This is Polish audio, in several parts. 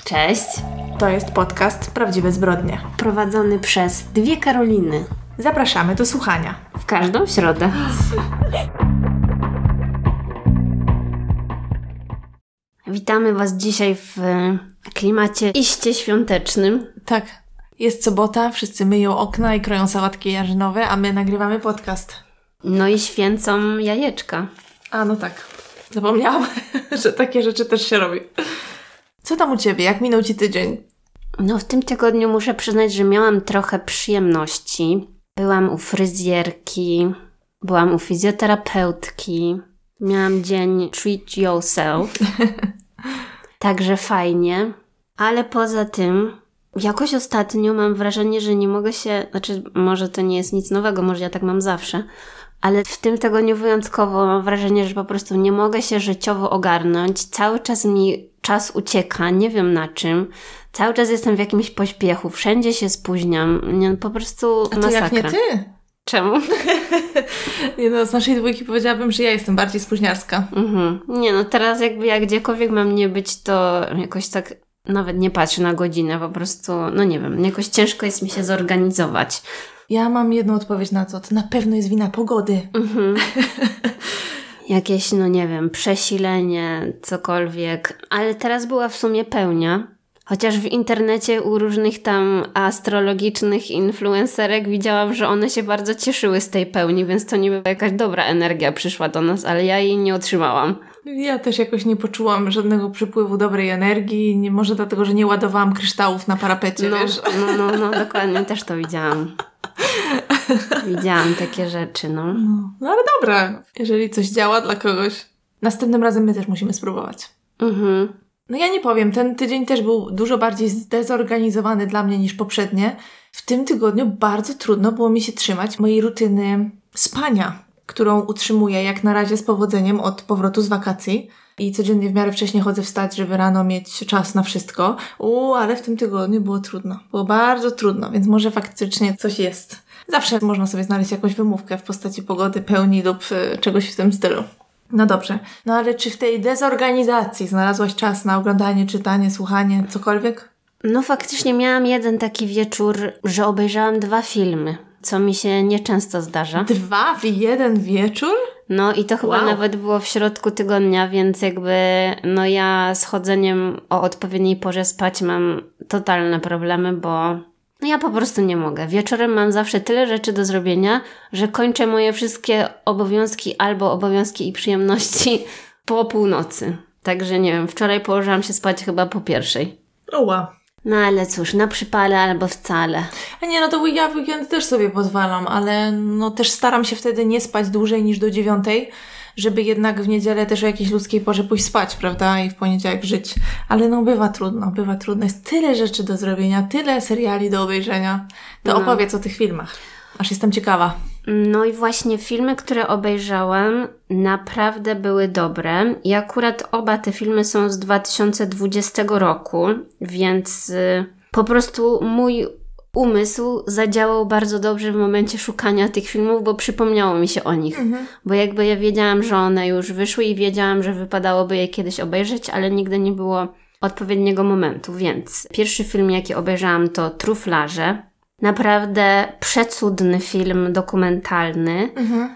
Cześć. To jest podcast Prawdziwe Zbrodnie. Prowadzony przez dwie Karoliny. Zapraszamy do słuchania. W każdą środę. Witamy Was dzisiaj w klimacie iście świątecznym. Tak. Jest sobota, wszyscy myją okna i kroją sałatki jarzynowe, a my nagrywamy podcast. No i święcą jajeczka. A, no tak. Zapomniałam, że takie rzeczy też się robi. Co tam u Ciebie? Jak minął Ci tydzień? No w tym tygodniu muszę przyznać, że miałam trochę przyjemności. Byłam u fryzjerki, byłam u fizjoterapeutki. Miałam dzień treat yourself. Także fajnie. Ale poza tym jakoś ostatnio mam wrażenie, że nie mogę się... Znaczy, może to nie jest nic nowego, może ja tak mam zawsze. Ale w tym tygodniu wyjątkowo mam wrażenie, że po prostu nie mogę się życiowo ogarnąć. Cały czas mi czas ucieka, nie wiem na czym. Cały czas jestem w jakimś pośpiechu, wszędzie się spóźniam. Nie, po prostu masakra. A to jak nie ty? Czemu? Nie no, z naszej dwójki powiedziałabym, że ja jestem bardziej spóźniarska. Nie no, teraz jakby jak gdziekolwiek mam nie być, to jakoś tak nawet nie patrzę na godzinę, po prostu, no nie wiem, jakoś ciężko jest mi się zorganizować. Ja mam jedną odpowiedź na to na pewno jest wina pogody. Jakieś, no nie wiem, przesilenie, cokolwiek. Ale teraz była w sumie pełnia. Chociaż w internecie u różnych tam astrologicznych influencerek widziałam, że one się bardzo cieszyły z tej pełni, więc to niby jakaś dobra energia przyszła do nas, ale ja jej nie otrzymałam. Ja też jakoś nie poczułam żadnego przypływu dobrej energii, nie może dlatego, że nie ładowałam kryształów na parapecie, wiesz? No, dokładnie, też to widziałam. Widziałam takie rzeczy, no. No ale dobra, jeżeli coś działa dla kogoś, następnym razem my też musimy spróbować. No ja nie powiem, ten tydzień też był dużo bardziej zdezorganizowany dla mnie niż poprzednie. W tym tygodniu bardzo trudno było mi się trzymać mojej rutyny spania, którą utrzymuję jak na razie z powodzeniem od powrotu z wakacji. I codziennie w miarę wcześnie chodzę wstać, żeby rano mieć czas na wszystko. Ale w tym tygodniu było trudno. Było bardzo trudno, więc może faktycznie coś jest. Zawsze można sobie znaleźć jakąś wymówkę w postaci pogody, pełni lub czegoś w tym stylu. No dobrze. No ale czy w tej dezorganizacji znalazłaś czas na oglądanie, czytanie, słuchanie, cokolwiek? No faktycznie miałam jeden taki wieczór, że obejrzałam 2 filmy, co mi się nieczęsto zdarza. 2 w jeden wieczór? No i to chyba nawet było w środku tygodnia, więc jakby no ja z chodzeniem o odpowiedniej porze spać mam totalne problemy, bo no ja po prostu nie mogę. Wieczorem mam zawsze tyle rzeczy do zrobienia, że kończę moje wszystkie obowiązki albo obowiązki i przyjemności po północy. Także nie wiem, wczoraj położyłam się spać chyba po 1:00. No ale cóż, na przypale albo wcale. A nie, no to ja w weekend też sobie pozwalam, ale no też staram się wtedy nie spać dłużej niż do 9:00, żeby jednak w niedzielę też o jakiejś ludzkiej porze pójść spać, prawda? I w poniedziałek żyć. Ale no bywa trudno. Jest tyle rzeczy do zrobienia, tyle seriali do obejrzenia. To opowiedz o tych filmach. Aż jestem ciekawa. No i właśnie filmy, które obejrzałam, naprawdę były dobre. I akurat oba te filmy są z 2020 roku, więc po prostu mój umysł zadziałał bardzo dobrze w momencie szukania tych filmów, bo przypomniało mi się o nich. Bo jakby ja wiedziałam, że one już wyszły i wiedziałam, że wypadałoby je kiedyś obejrzeć, ale nigdy nie było odpowiedniego momentu. Więc pierwszy film, jaki obejrzałam, to Truflarze. Naprawdę przecudny film dokumentalny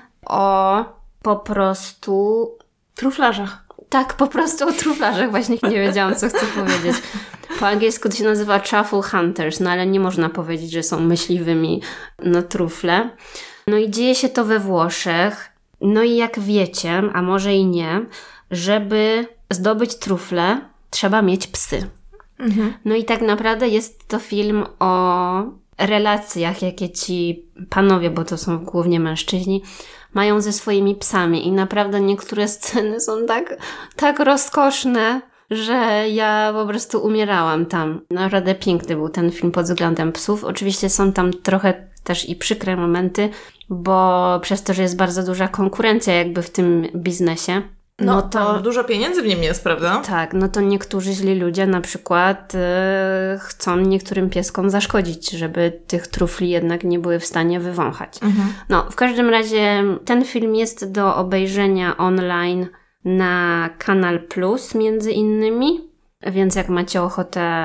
o po prostu... Truflarzach. Tak, po prostu o truflarzach. Właśnie nie wiedziałam, co chcę powiedzieć. Po angielsku to się nazywa Truffle Hunters, no ale nie można powiedzieć, że są myśliwymi na trufle. No i dzieje się to we Włoszech. No i jak wiecie, a może i nie, żeby zdobyć trufle, trzeba mieć psy. No i tak naprawdę jest to film o relacjach, jakie ci panowie, bo to są głównie mężczyźni, mają ze swoimi psami. I naprawdę niektóre sceny są tak rozkoszne, że ja po prostu umierałam tam. Naprawdę piękny był ten film pod względem psów. Oczywiście są tam trochę też i przykre momenty, bo przez to, że jest bardzo duża konkurencja jakby w tym biznesie, no to dużo pieniędzy w nim jest, prawda? Tak, no to niektórzy źli ludzie na przykład chcą niektórym pieskom zaszkodzić, żeby tych trufli jednak nie były w stanie wywąchać. No, w każdym razie ten film jest do obejrzenia online na Kanal Plus między innymi. więc jak macie ochotę,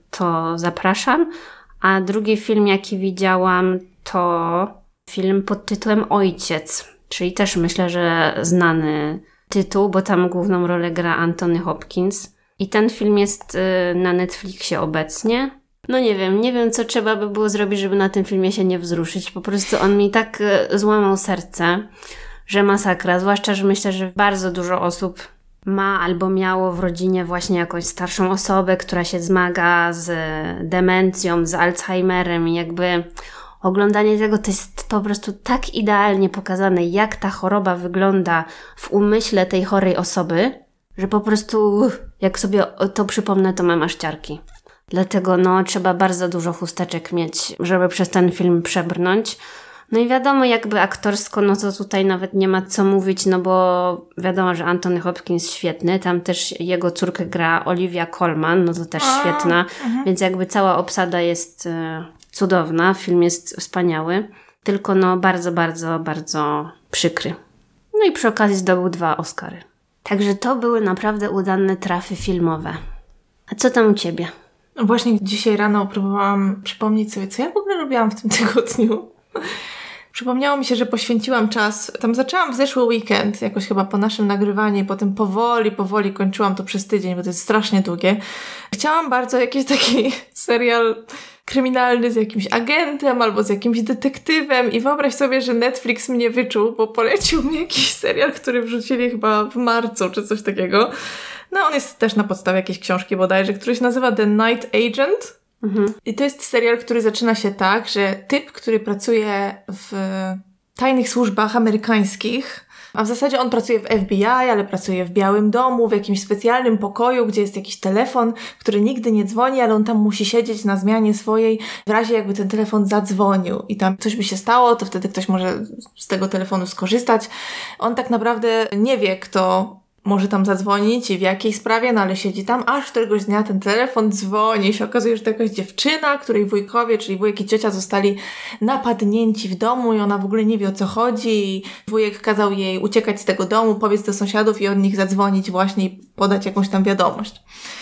to zapraszam. A drugi film, jaki widziałam, to film pod tytułem Ojciec, czyli też myślę, że znany tytuł, bo tam główną rolę gra Anthony Hopkins. I ten film jest na Netflixie obecnie. No nie wiem, co trzeba by było zrobić, żeby na tym filmie się nie wzruszyć. Po prostu on mi tak złamał serce, że masakra. Zwłaszcza, że myślę, że bardzo dużo osób ma albo miało w rodzinie właśnie jakąś starszą osobę, która się zmaga z demencją, z Alzheimerem i jakby oglądanie tego to jest po prostu tak idealnie pokazane, jak ta choroba wygląda w umyśle tej chorej osoby, że po prostu jak sobie to przypomnę, to mam aż ciarki. Dlatego trzeba bardzo dużo chusteczek mieć, żeby przez ten film przebrnąć. No i wiadomo, jakby aktorsko, to tutaj nawet nie ma co mówić, bo wiadomo, że Anthony Hopkins świetny, tam też jego córkę gra Olivia Colman, to też świetna, więc jakby cała obsada jest cudowna, film jest wspaniały, tylko bardzo, bardzo, bardzo przykry. No i przy okazji zdobył 2 Oscary. Także to były naprawdę udane trafy filmowe. A co tam u Ciebie? Właśnie dzisiaj rano próbowałam przypomnieć sobie, co ja w ogóle robiłam w tym tygodniu. Przypomniało mi się, że poświęciłam czas, tam zaczęłam w zeszły weekend, jakoś chyba po naszym nagrywaniu i potem powoli kończyłam to przez tydzień, bo to jest strasznie długie. Chciałam bardzo jakiś taki serial kryminalny z jakimś agentem albo z jakimś detektywem i wyobraź sobie, że Netflix mnie wyczuł, bo polecił mi jakiś serial, który wrzucili chyba w marcu czy coś takiego. On jest też na podstawie jakiejś książki bodajże, który się nazywa The Night Agent. I to jest serial, który zaczyna się tak, że typ, który pracuje w tajnych służbach amerykańskich, a w zasadzie on pracuje w FBI, ale pracuje w Białym Domu, w jakimś specjalnym pokoju, gdzie jest jakiś telefon, który nigdy nie dzwoni, ale on tam musi siedzieć na zmianie swojej, w razie jakby ten telefon zadzwonił i tam coś by się stało, to wtedy ktoś może z tego telefonu skorzystać. On tak naprawdę nie wie, kto może tam zadzwonić i w jakiej sprawie, ale siedzi tam, aż któregoś dnia ten telefon dzwoni i się okazuje, że to jakaś dziewczyna, której wujkowie, czyli wujek i ciocia zostali napadnięci w domu i ona w ogóle nie wie, o co chodzi i wujek kazał jej uciekać z tego domu, pobiec do sąsiadów i od nich zadzwonić właśnie i podać jakąś tam wiadomość.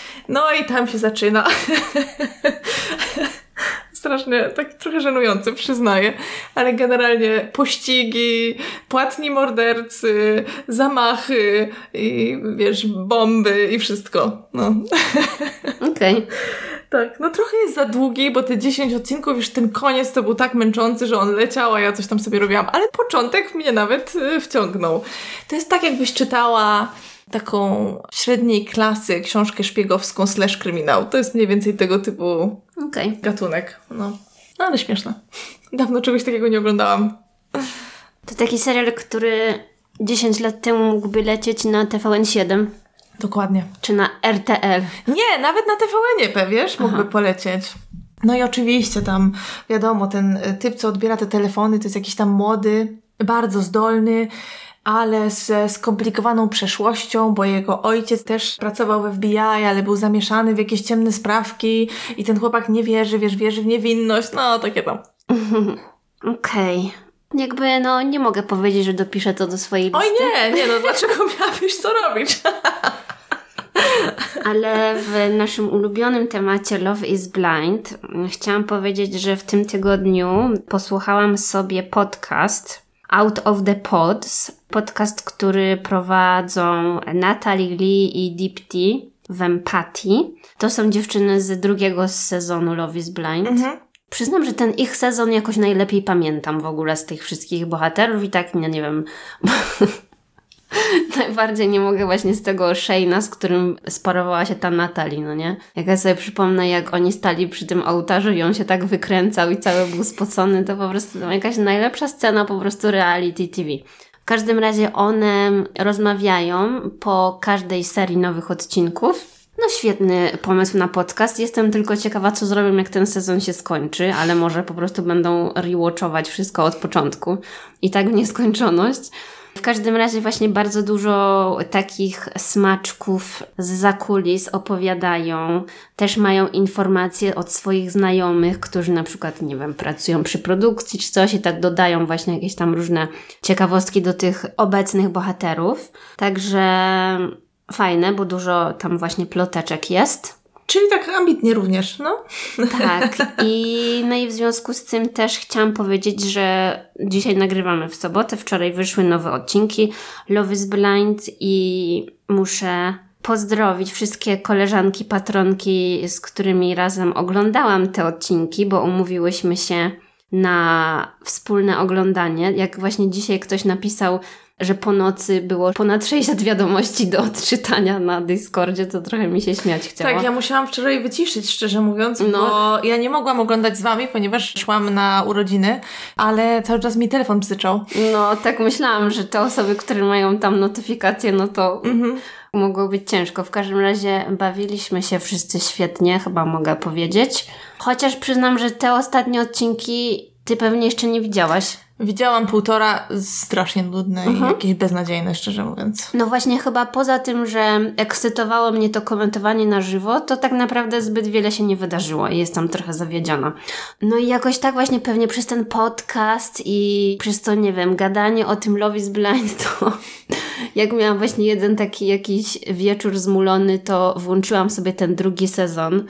I tam się zaczyna. Strasznie, tak trochę żenujące, przyznaję, ale generalnie pościgi, płatni mordercy, zamachy i bomby i wszystko. Okej. Tak, trochę jest za długi, bo te 10 odcinków, już ten koniec to był tak męczący, że on leciał, a ja coś tam sobie robiłam, ale początek mnie nawet wciągnął. To jest tak, jakbyś czytała taką średniej klasy książkę szpiegowską / kryminał. To jest mniej więcej tego typu gatunek. Ale śmieszne. Dawno czegoś takiego nie oglądałam. To taki serial, który 10 lat temu mógłby lecieć na TVN7. Dokładnie. Czy na RTL. Nie, nawet na TVN-ie, wiesz, mógłby polecieć. I oczywiście tam, wiadomo, ten typ, co odbiera te telefony, to jest jakiś tam młody, bardzo zdolny, ale ze skomplikowaną przeszłością, bo jego ojciec też pracował w FBI, ale był zamieszany w jakieś ciemne sprawki i ten chłopak nie wierzy, wierzy w niewinność, takie tam. Okej. Jakby, nie mogę powiedzieć, że dopiszę to do swojej listy. Oj nie, dlaczego miałabyś to robić? Ale w naszym ulubionym temacie Love is Blind chciałam powiedzieć, że w tym tygodniu posłuchałam sobie podcast Out of the Pods, podcast, który prowadzą Natalie Lee i Deepti w Empatii. To są dziewczyny z drugiego sezonu Love is Blind. Przyznam, że ten ich sezon jakoś najlepiej pamiętam w ogóle z tych wszystkich bohaterów i tak, nie wiem, najbardziej nie mogę właśnie z tego Shane'a, z którym sparowała się ta Natalie, nie? Jak ja sobie przypomnę, jak oni stali przy tym ołtarzu i on się tak wykręcał i cały był spocony, to po prostu jakaś najlepsza scena po prostu reality TV. W każdym razie one rozmawiają po każdej serii nowych odcinków. Świetny pomysł na podcast. Jestem tylko ciekawa, co zrobią, jak ten sezon się skończy, ale może po prostu będą rewatchować wszystko od początku i tak w nieskończoność. W każdym razie właśnie bardzo dużo takich smaczków z zakulis opowiadają. Też mają informacje od swoich znajomych, którzy na przykład, pracują przy produkcji czy coś i tak dodają właśnie jakieś tam różne ciekawostki do tych obecnych bohaterów. Także fajne, bo dużo tam właśnie ploteczek jest. Czyli tak ambitnie również, no. Tak. No i w związku z tym też chciałam powiedzieć, że dzisiaj nagrywamy w sobotę. Wczoraj wyszły nowe odcinki Love is Blind i muszę pozdrowić wszystkie koleżanki, patronki, z którymi razem oglądałam te odcinki, bo umówiłyśmy się na wspólne oglądanie. Jak właśnie dzisiaj ktoś napisał, że po nocy było ponad 600 wiadomości do odczytania na Discordzie, to trochę mi się śmiać chciało. Tak, ja musiałam wczoraj wyciszyć, szczerze mówiąc, bo ja nie mogłam oglądać z wami, ponieważ szłam na urodziny, ale cały czas mi telefon bzyczał. No, tak myślałam, że te osoby, które mają tam notyfikacje, no to mogło być ciężko. W każdym razie bawiliśmy się wszyscy świetnie, chyba mogę powiedzieć. Chociaż przyznam, że te ostatnie odcinki ty pewnie jeszcze nie widziałaś. Widziałam 1,5, strasznie nudne i jakieś beznadziejne, szczerze mówiąc. No właśnie, chyba poza tym, że ekscytowało mnie to komentowanie na żywo, to tak naprawdę zbyt wiele się nie wydarzyło i jestem trochę zawiedziona. No i jakoś tak właśnie pewnie przez ten podcast i przez to, nie wiem, gadanie o tym Love is Blind, to jak miałam właśnie jeden taki jakiś wieczór zmulony, to włączyłam sobie ten drugi sezon,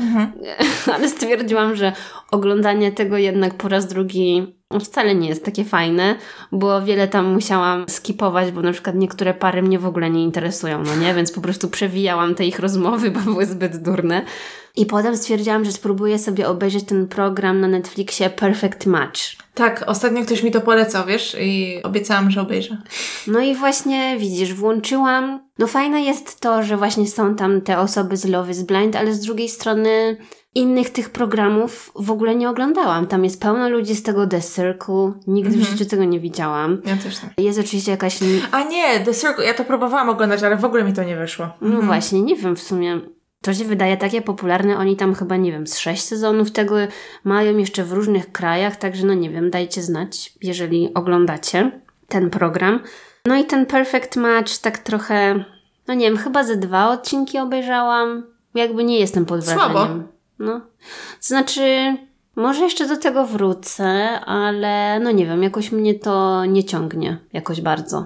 ale stwierdziłam, że oglądanie tego jednak po raz drugi wcale nie jest takie fajne, bo wiele tam musiałam skipować, bo na przykład niektóre pary mnie w ogóle nie interesują, no nie? Więc po prostu przewijałam te ich rozmowy, bo były zbyt durne. I potem stwierdziłam, że spróbuję sobie obejrzeć ten program na Netflixie Perfect Match. Tak, ostatnio ktoś mi to polecał, wiesz, i obiecałam, że obejrzę. No i właśnie, widzisz, włączyłam. No fajne jest to, że właśnie są tam te osoby z Love is Blind, ale z drugiej strony innych tych programów w ogóle nie oglądałam. Tam jest pełno ludzi z tego The Circle. Nigdy w życiu tego nie widziałam. Ja też tak. Jest oczywiście jakaś... A nie, The Circle, ja to próbowałam oglądać, ale w ogóle mi to nie wyszło. No właśnie, nie wiem w sumie. To się wydaje takie popularne. Oni tam chyba, nie wiem, z 6 sezonów tego mają jeszcze w różnych krajach, także no nie wiem, dajcie znać, jeżeli oglądacie ten program. No i ten Perfect Match tak trochę, no nie wiem, chyba ze 2 odcinki obejrzałam. Jakby nie jestem pod wrażeniem. Słabo. No. To znaczy, może jeszcze do tego wrócę, ale no nie wiem, jakoś mnie to nie ciągnie jakoś bardzo.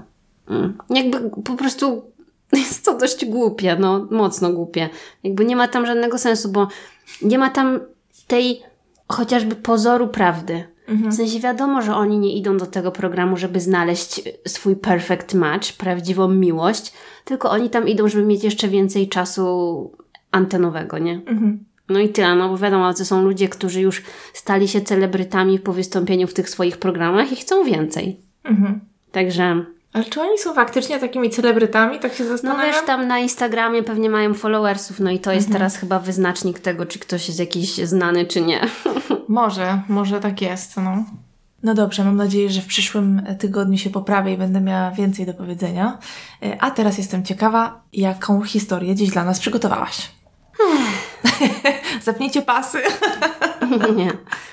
Jakby po prostu jest to dość głupie, no mocno głupie. Jakby nie ma tam żadnego sensu, bo nie ma tam tej chociażby pozoru prawdy. W sensie wiadomo, że oni nie idą do tego programu, żeby znaleźć swój perfect match, prawdziwą miłość, tylko oni tam idą, żeby mieć jeszcze więcej czasu antenowego, nie? No i tyle, no bo wiadomo, to są ludzie, którzy już stali się celebrytami po wystąpieniu w tych swoich programach i chcą więcej. Także... Ale czy oni są faktycznie takimi celebrytami? Tak się zastanawiam. No wiesz, tam na Instagramie pewnie mają followersów, no i to jest teraz chyba wyznacznik tego, czy ktoś jest jakiś znany, czy nie. Może tak jest, no. No dobrze, mam nadzieję, że w przyszłym tygodniu się poprawię i będę miała więcej do powiedzenia. A teraz jestem ciekawa, jaką historię dziś dla nas przygotowałaś. Zapnijcie pasy. Nie.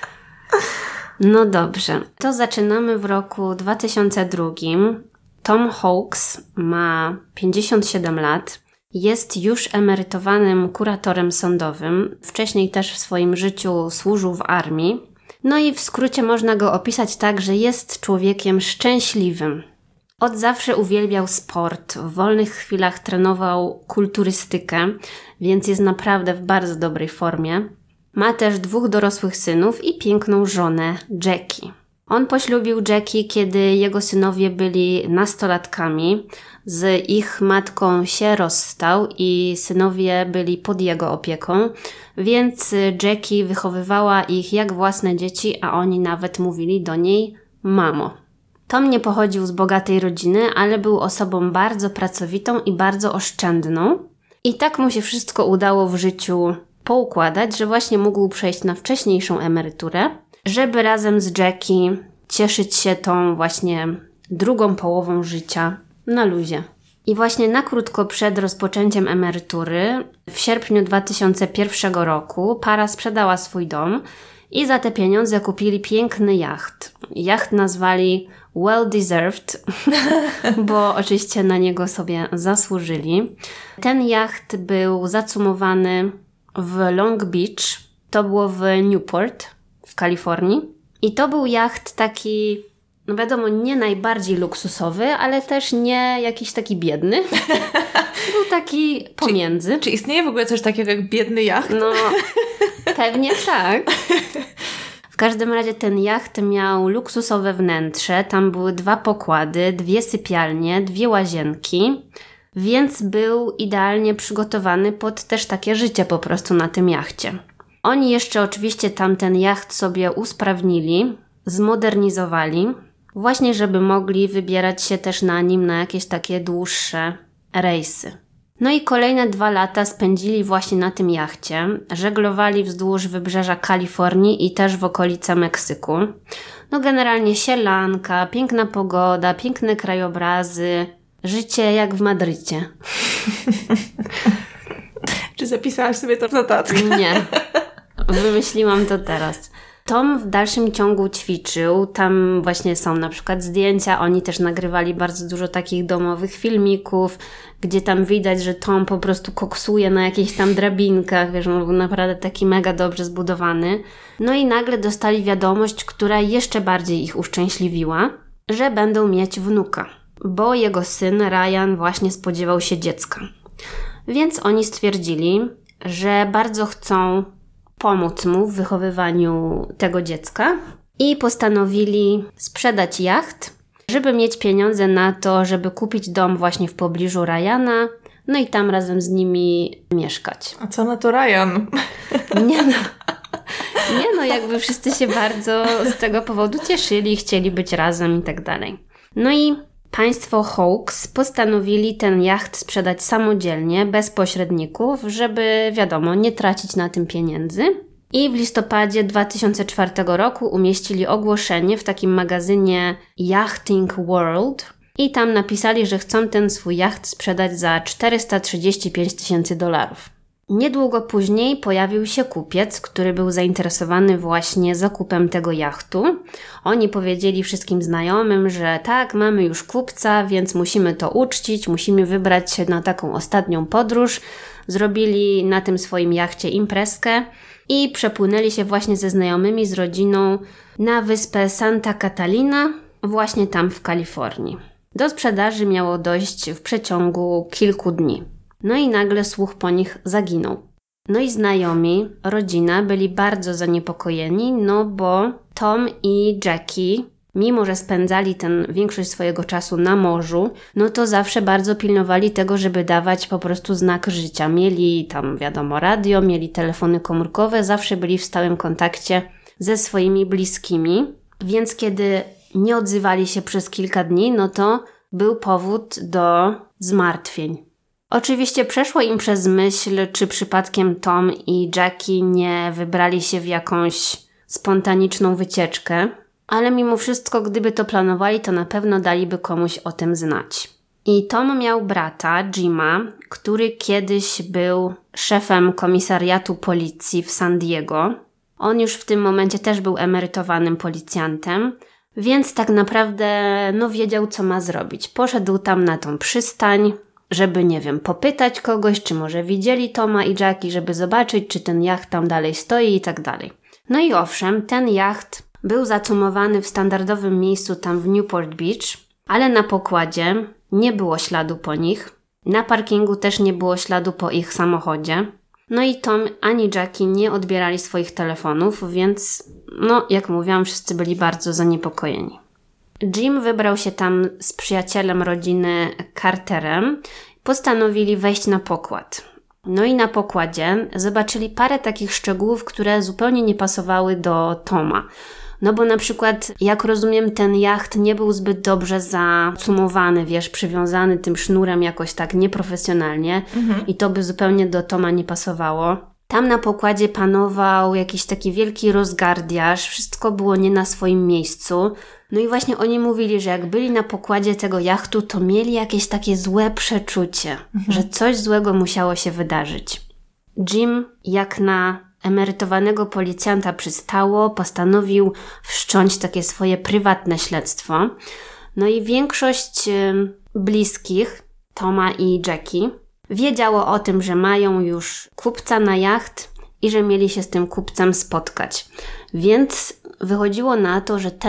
No dobrze, to zaczynamy w roku 2002. Tom Hawks ma 57 lat, jest już emerytowanym kuratorem sądowym, wcześniej też w swoim życiu służył w armii. No i w skrócie można go opisać tak, że jest człowiekiem szczęśliwym. Od zawsze uwielbiał sport, w wolnych chwilach trenował kulturystykę, więc jest naprawdę w bardzo dobrej formie. Ma też 2 dorosłych synów i piękną żonę Jackie. On poślubił Jackie, kiedy jego synowie byli nastolatkami. Z ich matką się rozstał i synowie byli pod jego opieką, więc Jackie wychowywała ich jak własne dzieci, a oni nawet mówili do niej mamo. Tom nie pochodził z bogatej rodziny, ale był osobą bardzo pracowitą i bardzo oszczędną. I tak mu się wszystko udało w życiu poukładać, że właśnie mógł przejść na wcześniejszą emeryturę, żeby razem z Jackie cieszyć się tą właśnie drugą połową życia na luzie. I właśnie na krótko przed rozpoczęciem emerytury, w sierpniu 2001 roku, para sprzedała swój dom i za te pieniądze kupili piękny jacht. Jacht nazwali Well Deserved, bo oczywiście na niego sobie zasłużyli. Ten jacht był zacumowany w Long Beach, to było w Newport w Kalifornii. I to był jacht taki, no wiadomo, nie najbardziej luksusowy, ale też nie jakiś taki biedny. Był taki pomiędzy. Czy istnieje w ogóle coś takiego jak biedny jacht? No, pewnie tak. W każdym razie ten jacht miał luksusowe wnętrze, tam były 2 pokłady, 2 sypialnie, 2 łazienki, więc był idealnie przygotowany pod też takie życie po prostu na tym jachcie. Oni jeszcze oczywiście tamten jacht sobie usprawnili, zmodernizowali, właśnie żeby mogli wybierać się też na nim na jakieś takie dłuższe rejsy. No i kolejne 2 lata spędzili właśnie na tym jachcie, żeglowali wzdłuż wybrzeża Kalifornii i też w okolice Meksyku. No generalnie sielanka, piękna pogoda, piękne krajobrazy, życie jak w Madrycie. Czy zapisałaś sobie to w notatkę? Nie, wymyśliłam to teraz. Tom w dalszym ciągu ćwiczył, tam właśnie są na przykład zdjęcia, oni też nagrywali bardzo dużo takich domowych filmików, gdzie tam widać, że Tom po prostu koksuje na jakichś tam drabinkach, wiesz, on był naprawdę taki mega dobrze zbudowany. No i nagle dostali wiadomość, która jeszcze bardziej ich uszczęśliwiła, że będą mieć wnuka, bo jego syn Ryan właśnie spodziewał się dziecka. Więc oni stwierdzili, że bardzo chcą pomóc mu w wychowywaniu tego dziecka i postanowili sprzedać jacht, żeby mieć pieniądze na to, żeby kupić dom właśnie w pobliżu Ryana, no i tam razem z nimi mieszkać. A co na to Ryan? Nie no, jakby wszyscy się bardzo z tego powodu cieszyli, chcieli być razem i tak dalej. No i państwo Hawks postanowili ten jacht sprzedać samodzielnie, bez pośredników, żeby, wiadomo, nie tracić na tym pieniędzy. I w listopadzie 2004 roku umieścili ogłoszenie w takim magazynie Yachting World i tam napisali, że chcą ten swój jacht sprzedać za $435 000. Niedługo później pojawił się kupiec, który był zainteresowany właśnie zakupem tego jachtu. Oni powiedzieli wszystkim znajomym, że tak, mamy już kupca, więc musimy to uczcić, musimy wybrać się na taką ostatnią podróż. Zrobili na tym swoim jachcie imprezkę i przepłynęli się właśnie ze znajomymi, z rodziną na wyspę Santa Catalina, właśnie tam w Kalifornii. Do sprzedaży miało dojść w przeciągu kilku dni. No i nagle słuch po nich zaginął. No i znajomi, rodzina byli bardzo zaniepokojeni, no bo Tom i Jackie, mimo że spędzali większość swojego czasu na morzu, no to zawsze bardzo pilnowali tego, żeby dawać po prostu znak życia. Mieli tam, wiadomo, radio, mieli telefony komórkowe, zawsze byli w stałym kontakcie ze swoimi bliskimi, więc kiedy nie odzywali się przez kilka dni, no to był powód do zmartwień. Oczywiście przeszło im przez myśl, czy przypadkiem Tom i Jackie nie wybrali się w jakąś spontaniczną wycieczkę, ale mimo wszystko, gdyby to planowali, to na pewno daliby komuś o tym znać. I Tom miał brata, Jima, który kiedyś był szefem komisariatu policji w San Diego. On już w tym momencie też był emerytowanym policjantem, więc tak naprawdę wiedział, co ma zrobić. Poszedł tam na tą przystań, żeby, nie wiem, popytać kogoś, czy może widzieli Toma i Jackie, żeby zobaczyć, czy ten jacht tam dalej stoi i tak dalej. No i owszem, ten jacht był zacumowany w standardowym miejscu tam w Newport Beach, ale na pokładzie nie było śladu po nich. Na parkingu też nie było śladu po ich samochodzie. No i Tom ani Jackie nie odbierali swoich telefonów, więc, jak mówiłam, wszyscy byli bardzo zaniepokojeni. Jim wybrał się tam z przyjacielem rodziny Carterem. Postanowili wejść na pokład. No i na pokładzie zobaczyli parę takich szczegółów, które zupełnie nie pasowały do Toma. No bo na przykład, jak rozumiem, ten jacht nie był zbyt dobrze zacumowany, przywiązany tym sznurem jakoś tak nieprofesjonalnie i to by zupełnie do Toma nie pasowało. Tam na pokładzie panował jakiś taki wielki rozgardiaż, wszystko było nie na swoim miejscu. No i właśnie oni mówili, że jak byli na pokładzie tego jachtu, to mieli jakieś takie złe przeczucie, że coś złego musiało się wydarzyć. Jim, jak na emerytowanego policjanta przystało, postanowił wszcząć takie swoje prywatne śledztwo. No i większość bliskich Toma i Jackie wiedziało o tym, że mają już kupca na jacht i że mieli się z tym kupcem spotkać. Więc wychodziło na to, że ten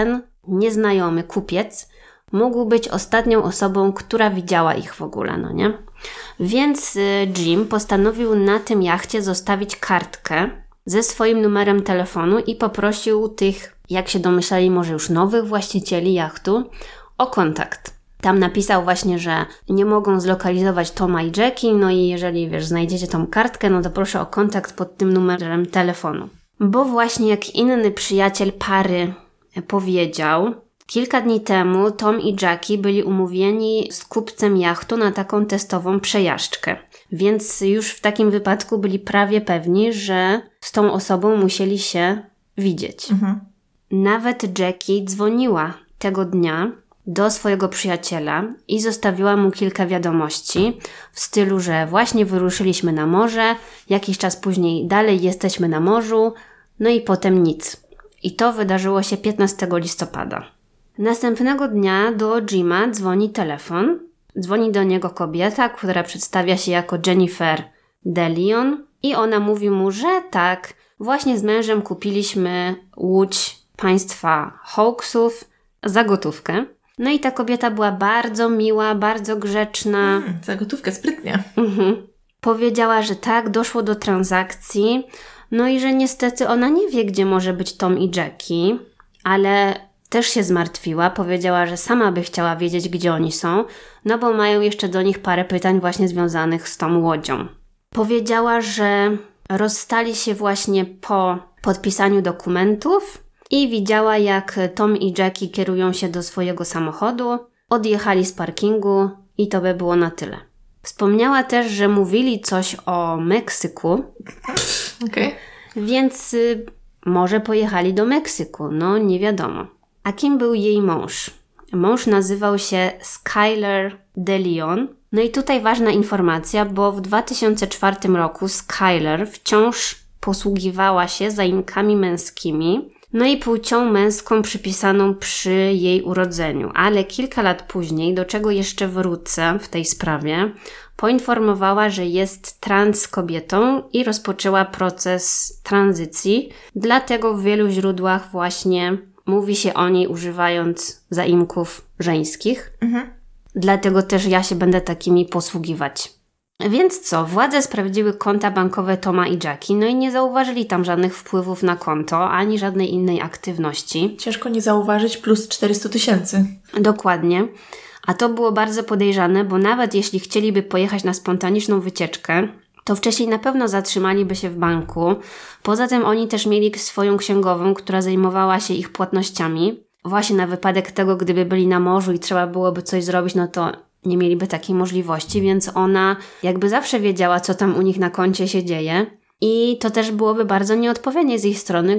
nieznajomy kupiec mógł być ostatnią osobą, która widziała ich w ogóle, no nie? Więc Jim postanowił na tym jachcie zostawić kartkę ze swoim numerem telefonu i poprosił tych, jak się domyślali, może już nowych właścicieli jachtu o kontakt. Tam napisał właśnie, że nie mogą zlokalizować Toma i Jackie, no i jeżeli, znajdziecie tą kartkę, no to proszę o kontakt pod tym numerem telefonu. Bo właśnie jak inny przyjaciel pary powiedział, kilka dni temu Tom i Jackie byli umówieni z kupcem jachtu na taką testową przejażdżkę. Więc już w takim wypadku byli prawie pewni, że z tą osobą musieli się widzieć. Nawet Jackie dzwoniła tego dnia do swojego przyjaciela i zostawiła mu kilka wiadomości w stylu, że właśnie wyruszyliśmy na morze, jakiś czas później dalej jesteśmy na morzu, no i potem nic. I to wydarzyło się 15 listopada. Następnego dnia do Jima dzwoni telefon. Dzwoni do niego kobieta, która przedstawia się jako Jennifer DeLeon i ona mówi mu, że tak, właśnie z mężem kupiliśmy łódź państwa Hawksów za gotówkę. No i ta kobieta była bardzo miła, bardzo grzeczna. Za gotówkę, sprytnie. Powiedziała, że tak, doszło do transakcji, no i że niestety ona nie wie, gdzie może być Tom i Jackie, ale też się zmartwiła. Powiedziała, że sama by chciała wiedzieć, gdzie oni są, no bo mają jeszcze do nich parę pytań właśnie związanych z tą łodzią. Powiedziała, że rozstali się właśnie po podpisaniu dokumentów i widziała, jak Tom i Jackie kierują się do swojego samochodu, odjechali z parkingu i to by było na tyle. Wspomniała też, że mówili coś o Meksyku, więc może pojechali do Meksyku, no nie wiadomo. A kim był jej mąż? Mąż nazywał się Skyler DeLeon. No i tutaj ważna informacja, bo w 2004 roku Skyler wciąż posługiwała się zaimkami męskimi, no i płcią męską przypisaną przy jej urodzeniu. Ale kilka lat później, do czego jeszcze wrócę w tej sprawie, poinformowała, że jest trans kobietą i rozpoczęła proces tranzycji. Dlatego w wielu źródłach właśnie mówi się o niej używając zaimków żeńskich. Dlatego też ja się będę takimi posługiwać. Więc co? Władze sprawdziły konta bankowe Toma i Jackie, no i nie zauważyli tam żadnych wpływów na konto, ani żadnej innej aktywności. Ciężko nie zauważyć, plus 400 000. Dokładnie. A to było bardzo podejrzane, bo nawet jeśli chcieliby pojechać na spontaniczną wycieczkę, to wcześniej na pewno zatrzymaliby się w banku. Poza tym oni też mieli swoją księgową, która zajmowała się ich płatnościami. Właśnie na wypadek tego, gdyby byli na morzu i trzeba byłoby coś zrobić, no to nie mieliby takiej możliwości, więc ona jakby zawsze wiedziała, co tam u nich na koncie się dzieje. I to też byłoby bardzo nieodpowiednie z ich strony,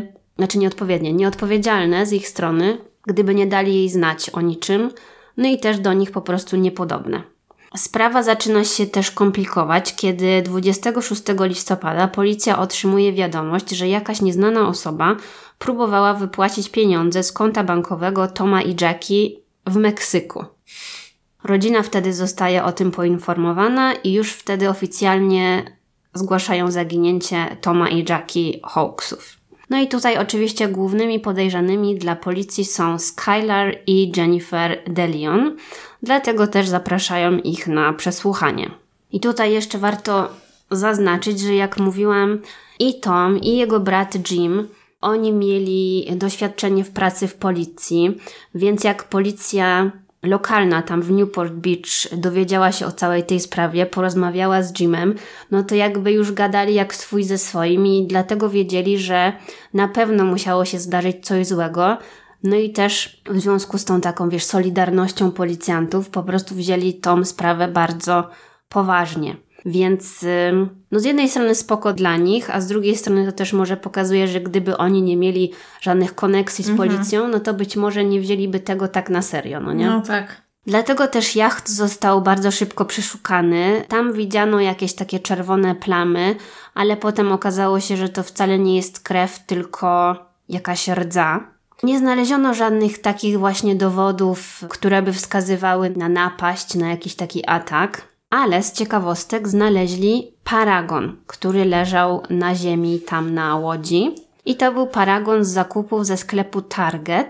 nieodpowiedzialne z ich strony, gdyby nie dali jej znać o niczym, no i też do nich po prostu niepodobne. Sprawa zaczyna się też komplikować, kiedy 26 listopada policja otrzymuje wiadomość, że jakaś nieznana osoba próbowała wypłacić pieniądze z konta bankowego Toma i Jackie w Meksyku. Rodzina wtedy zostaje o tym poinformowana i już wtedy oficjalnie zgłaszają zaginięcie Toma i Jackie Hawksów. No i tutaj oczywiście głównymi podejrzanymi dla policji są Skyler i Jennifer DeLeon, dlatego też zapraszają ich na przesłuchanie. I tutaj jeszcze warto zaznaczyć, że jak mówiłam, i Tom, i jego brat Jim, oni mieli doświadczenie w pracy w policji, więc jak policja lokalna tam w Newport Beach dowiedziała się o całej tej sprawie, porozmawiała z Jimem, no to jakby już gadali jak swój ze swoim i dlatego wiedzieli, że na pewno musiało się zdarzyć coś złego. No i też w związku z tą taką, solidarnością policjantów po prostu wzięli tą sprawę bardzo poważnie. Więc z jednej strony spoko dla nich, a z drugiej strony to też może pokazuje, że gdyby oni nie mieli żadnych koneksji z policją, no to być może nie wzięliby tego tak na serio, no nie? No tak. Dlatego też jacht został bardzo szybko przeszukany. Tam widziano jakieś takie czerwone plamy, ale potem okazało się, że to wcale nie jest krew, tylko jakaś rdza. Nie znaleziono żadnych takich właśnie dowodów, które by wskazywały na napaść, na jakiś taki atak. Ale z ciekawostek znaleźli paragon, który leżał na ziemi tam na łodzi. I to był paragon z zakupów ze sklepu Target.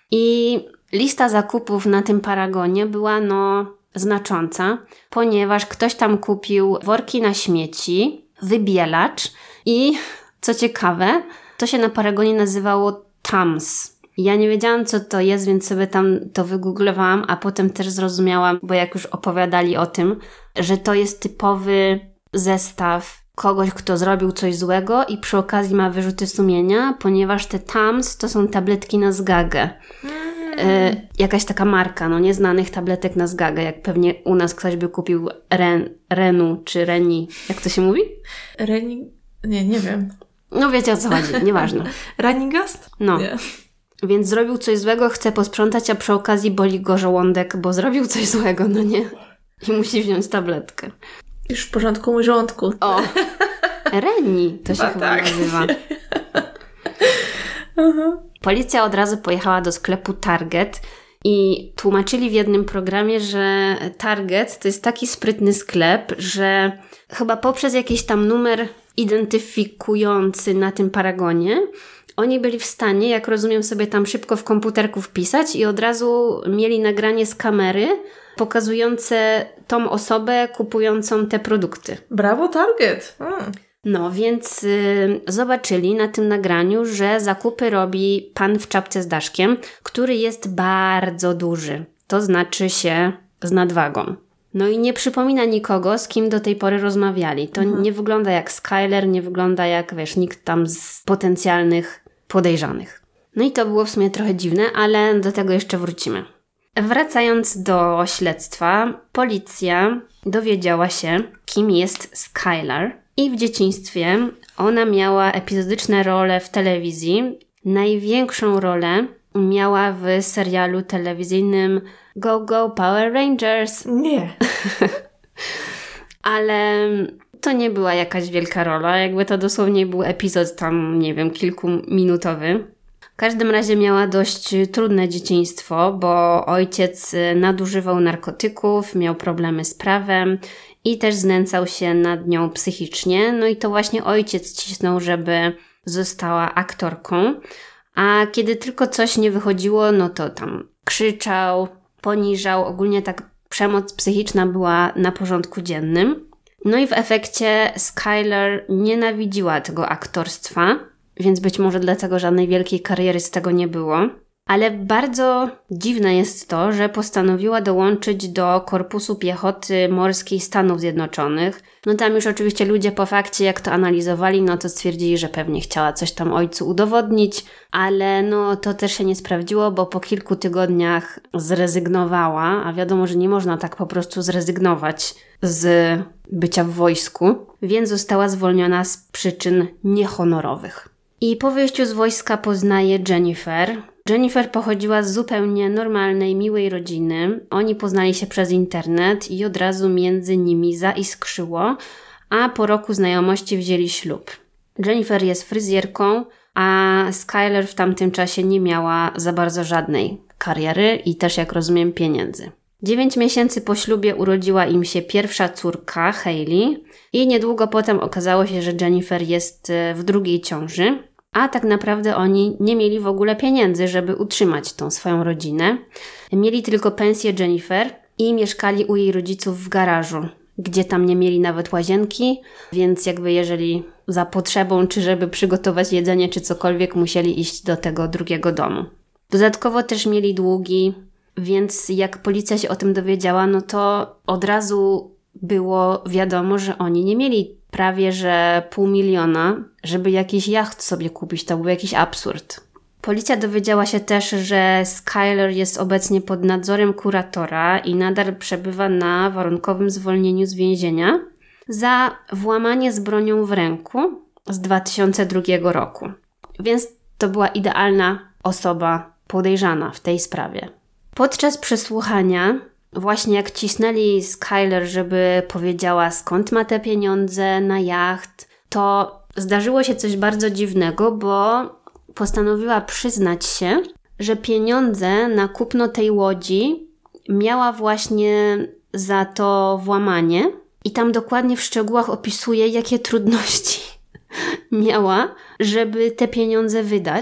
I lista zakupów na tym paragonie była znacząca, ponieważ ktoś tam kupił worki na śmieci, wybielacz i, co ciekawe, to się na paragonie nazywało Tums. Ja nie wiedziałam, co to jest, więc sobie tam to wygooglowałam, a potem też zrozumiałam, bo jak już opowiadali o tym, że to jest typowy zestaw kogoś, kto zrobił coś złego i przy okazji ma wyrzuty sumienia, ponieważ te Tums to są tabletki na zgagę. Jakaś taka marka, nieznanych tabletek na zgagę, jak pewnie u nas ktoś by kupił Renu czy Reni. Jak to się mówi? Reni? Nie wiem. Wiecie, o co chodzi, nieważne. Ranigast? Nie. Więc zrobił coś złego, chce posprzątać, a przy okazji boli go żołądek, bo zrobił coś złego, nie? I musi wziąć tabletkę. Już w porządku mój żołądku. O, Reni to się chyba nazywa. Policja od razu pojechała do sklepu Target i tłumaczyli w jednym programie, że Target to jest taki sprytny sklep, że chyba poprzez jakiś tam numer identyfikujący na tym paragonie oni byli w stanie, jak rozumiem, sobie tam szybko w komputerku wpisać i od razu mieli nagranie z kamery pokazujące tą osobę kupującą te produkty. Brawo, Target! Więc zobaczyli na tym nagraniu, że zakupy robi pan w czapce z daszkiem, który jest bardzo duży. To znaczy się z nadwagą. I nie przypomina nikogo, z kim do tej pory rozmawiali. To nie wygląda jak Skyler, nie wygląda jak, nikt tam z potencjalnych podejrzanych. I to było w sumie trochę dziwne, ale do tego jeszcze wrócimy. Wracając do śledztwa, policja dowiedziała się, kim jest Skylar. I w dzieciństwie ona miała epizodyczne role w telewizji. Największą rolę miała w serialu telewizyjnym Go Go Power Rangers. Nie. Ale to nie była jakaś wielka rola. To dosłownie był epizod tam, kilkuminutowy. W każdym razie miała dość trudne dzieciństwo, bo ojciec nadużywał narkotyków, miał problemy z prawem i też znęcał się nad nią psychicznie. I to właśnie ojciec cisnął, żeby została aktorką. A kiedy tylko coś nie wychodziło, to tam krzyczał, poniżał. Ogólnie tak przemoc psychiczna była na porządku dziennym. I w efekcie Skylar nienawidziła tego aktorstwa, więc być może dlatego żadnej wielkiej kariery z tego nie było. Ale bardzo dziwne jest to, że postanowiła dołączyć do Korpusu Piechoty Morskiej Stanów Zjednoczonych. Tam już oczywiście ludzie po fakcie, jak to analizowali, to stwierdzili, że pewnie chciała coś tam ojcu udowodnić, ale to też się nie sprawdziło, bo po kilku tygodniach zrezygnowała, a wiadomo, że nie można tak po prostu zrezygnować z bycia w wojsku, więc została zwolniona z przyczyn niehonorowych. I po wyjściu z wojska poznaje Jennifer. Jennifer pochodziła z zupełnie normalnej, miłej rodziny. Oni poznali się przez internet i od razu między nimi zaiskrzyło, a po roku znajomości wzięli ślub. Jennifer jest fryzjerką, a Skylar w tamtym czasie nie miała za bardzo żadnej kariery i też, jak rozumiem, pieniędzy. 9 miesięcy po ślubie urodziła im się pierwsza córka, Hailey, i niedługo potem okazało się, że Jennifer jest w drugiej ciąży, a tak naprawdę oni nie mieli w ogóle pieniędzy, żeby utrzymać tą swoją rodzinę. Mieli tylko pensję Jennifer i mieszkali u jej rodziców w garażu, gdzie tam nie mieli nawet łazienki, więc jeżeli za potrzebą, czy żeby przygotować jedzenie, czy cokolwiek, musieli iść do tego drugiego domu. Dodatkowo też mieli długi, więc jak policja się o tym dowiedziała, to od razu było wiadomo, że oni nie mieli prawie że $500,000, żeby jakiś jacht sobie kupić. To był jakiś absurd. Policja dowiedziała się też, że Skylar jest obecnie pod nadzorem kuratora i nadal przebywa na warunkowym zwolnieniu z więzienia za włamanie z bronią w ręku z 2002 roku. Więc to była idealna osoba podejrzana w tej sprawie. Podczas przesłuchania, właśnie jak cisnęli Skylar, żeby powiedziała, skąd ma te pieniądze na jacht, to zdarzyło się coś bardzo dziwnego, bo postanowiła przyznać się, że pieniądze na kupno tej łodzi miała właśnie za to włamanie i tam dokładnie w szczegółach opisuje, jakie trudności miała, żeby te pieniądze wydać.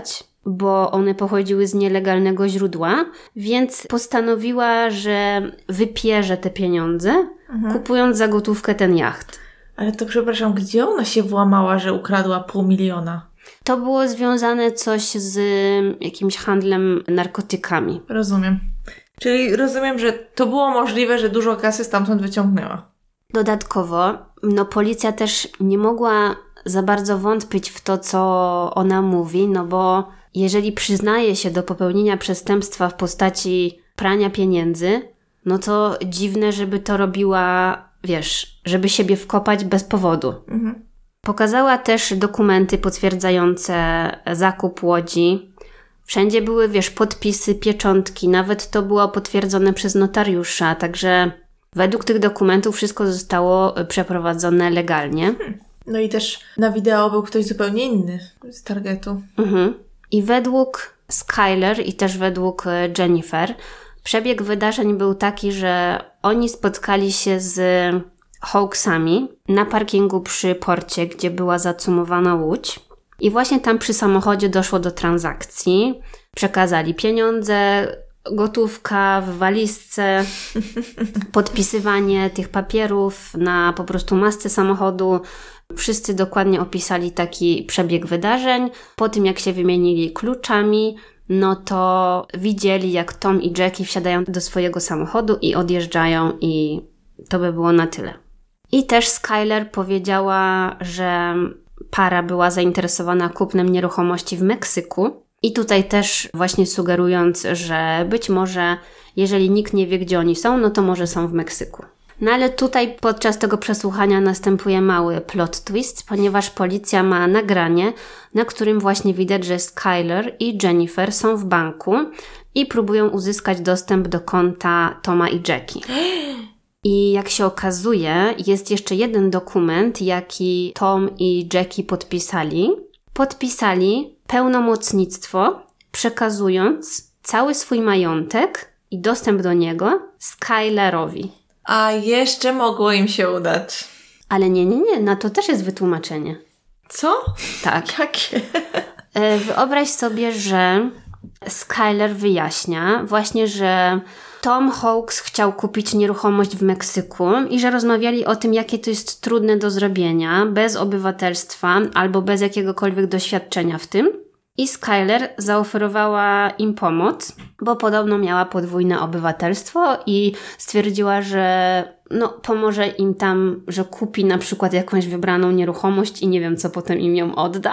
bo one pochodziły z nielegalnego źródła, więc postanowiła, że wypierze te pieniądze, kupując za gotówkę ten jacht. Ale to przepraszam, gdzie ona się włamała, że ukradła 500 000? To było związane coś z jakimś handlem narkotykami. Rozumiem. Czyli rozumiem, że to było możliwe, że dużo kasy stamtąd wyciągnęła. Dodatkowo, policja też nie mogła za bardzo wątpić w to, co ona mówi, bo jeżeli przyznaje się do popełnienia przestępstwa w postaci prania pieniędzy, to dziwne, żeby to robiła, żeby siebie wkopać bez powodu. Pokazała też dokumenty potwierdzające zakup łodzi. Wszędzie były, podpisy, pieczątki, nawet to było potwierdzone przez notariusza, także według tych dokumentów wszystko zostało przeprowadzone legalnie. No i też na wideo był ktoś zupełnie inny z targetu. I według Skyler i też według Jennifer przebieg wydarzeń był taki, że oni spotkali się z Hawksami na parkingu przy porcie, gdzie była zacumowana łódź. I właśnie tam przy samochodzie doszło do transakcji. Przekazali pieniądze, gotówka w walizce, podpisywanie tych papierów na po prostu masce samochodu. Wszyscy dokładnie opisali taki przebieg wydarzeń. Po tym, jak się wymienili kluczami, to widzieli, jak Tom i Jackie wsiadają do swojego samochodu i odjeżdżają i to by było na tyle. I też Skyler powiedziała, że para była zainteresowana kupnem nieruchomości w Meksyku i tutaj też właśnie sugerując, że być może jeżeli nikt nie wie, gdzie oni są, to może są w Meksyku. No ale tutaj podczas tego przesłuchania następuje mały plot twist, ponieważ policja ma nagranie, na którym właśnie widać, że Skyler i Jennifer są w banku i próbują uzyskać dostęp do konta Toma i Jackie. I jak się okazuje, jest jeszcze jeden dokument, jaki Tom i Jackie podpisali. Podpisali pełnomocnictwo, przekazując cały swój majątek i dostęp do niego Skylerowi. A jeszcze mogło im się udać. Ale nie, na to też jest wytłumaczenie. Co? Tak. Jakie? Wyobraź sobie, że Skyler wyjaśnia właśnie, że Tom Hawks chciał kupić nieruchomość w Meksyku i że rozmawiali o tym, jakie to jest trudne do zrobienia, bez obywatelstwa albo bez jakiegokolwiek doświadczenia w tym. I Skyler zaoferowała im pomoc, bo podobno miała podwójne obywatelstwo i stwierdziła, że pomoże im tam, że kupi na przykład jakąś wybraną nieruchomość i nie wiem, co potem im ją odda.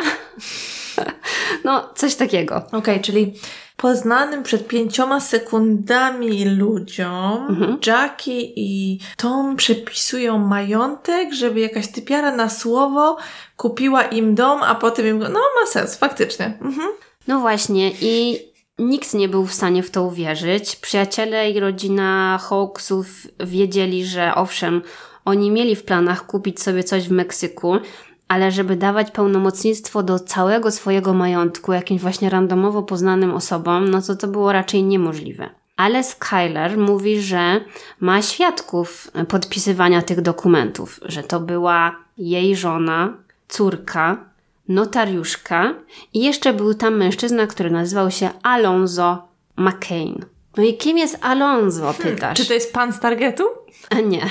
Coś takiego. Okej, czyli poznanym przed 5 sekundami ludziom Jackie i Tom przepisują majątek, żeby jakaś typiara na słowo kupiła im dom, a potem im... ma sens, faktycznie. No właśnie i nikt nie był w stanie w to uwierzyć. Przyjaciele i rodzina Hawksów wiedzieli, że owszem, oni mieli w planach kupić sobie coś w Meksyku, ale żeby dawać pełnomocnictwo do całego swojego majątku jakimś właśnie randomowo poznanym osobom, to było raczej niemożliwe. Ale Skyler mówi, że ma świadków podpisywania tych dokumentów, że to była jej żona, córka, notariuszka i jeszcze był tam mężczyzna, który nazywał się Alonzo McCain. No i kim jest Alonzo, pytasz? Czy to jest pan z targetu? Nie.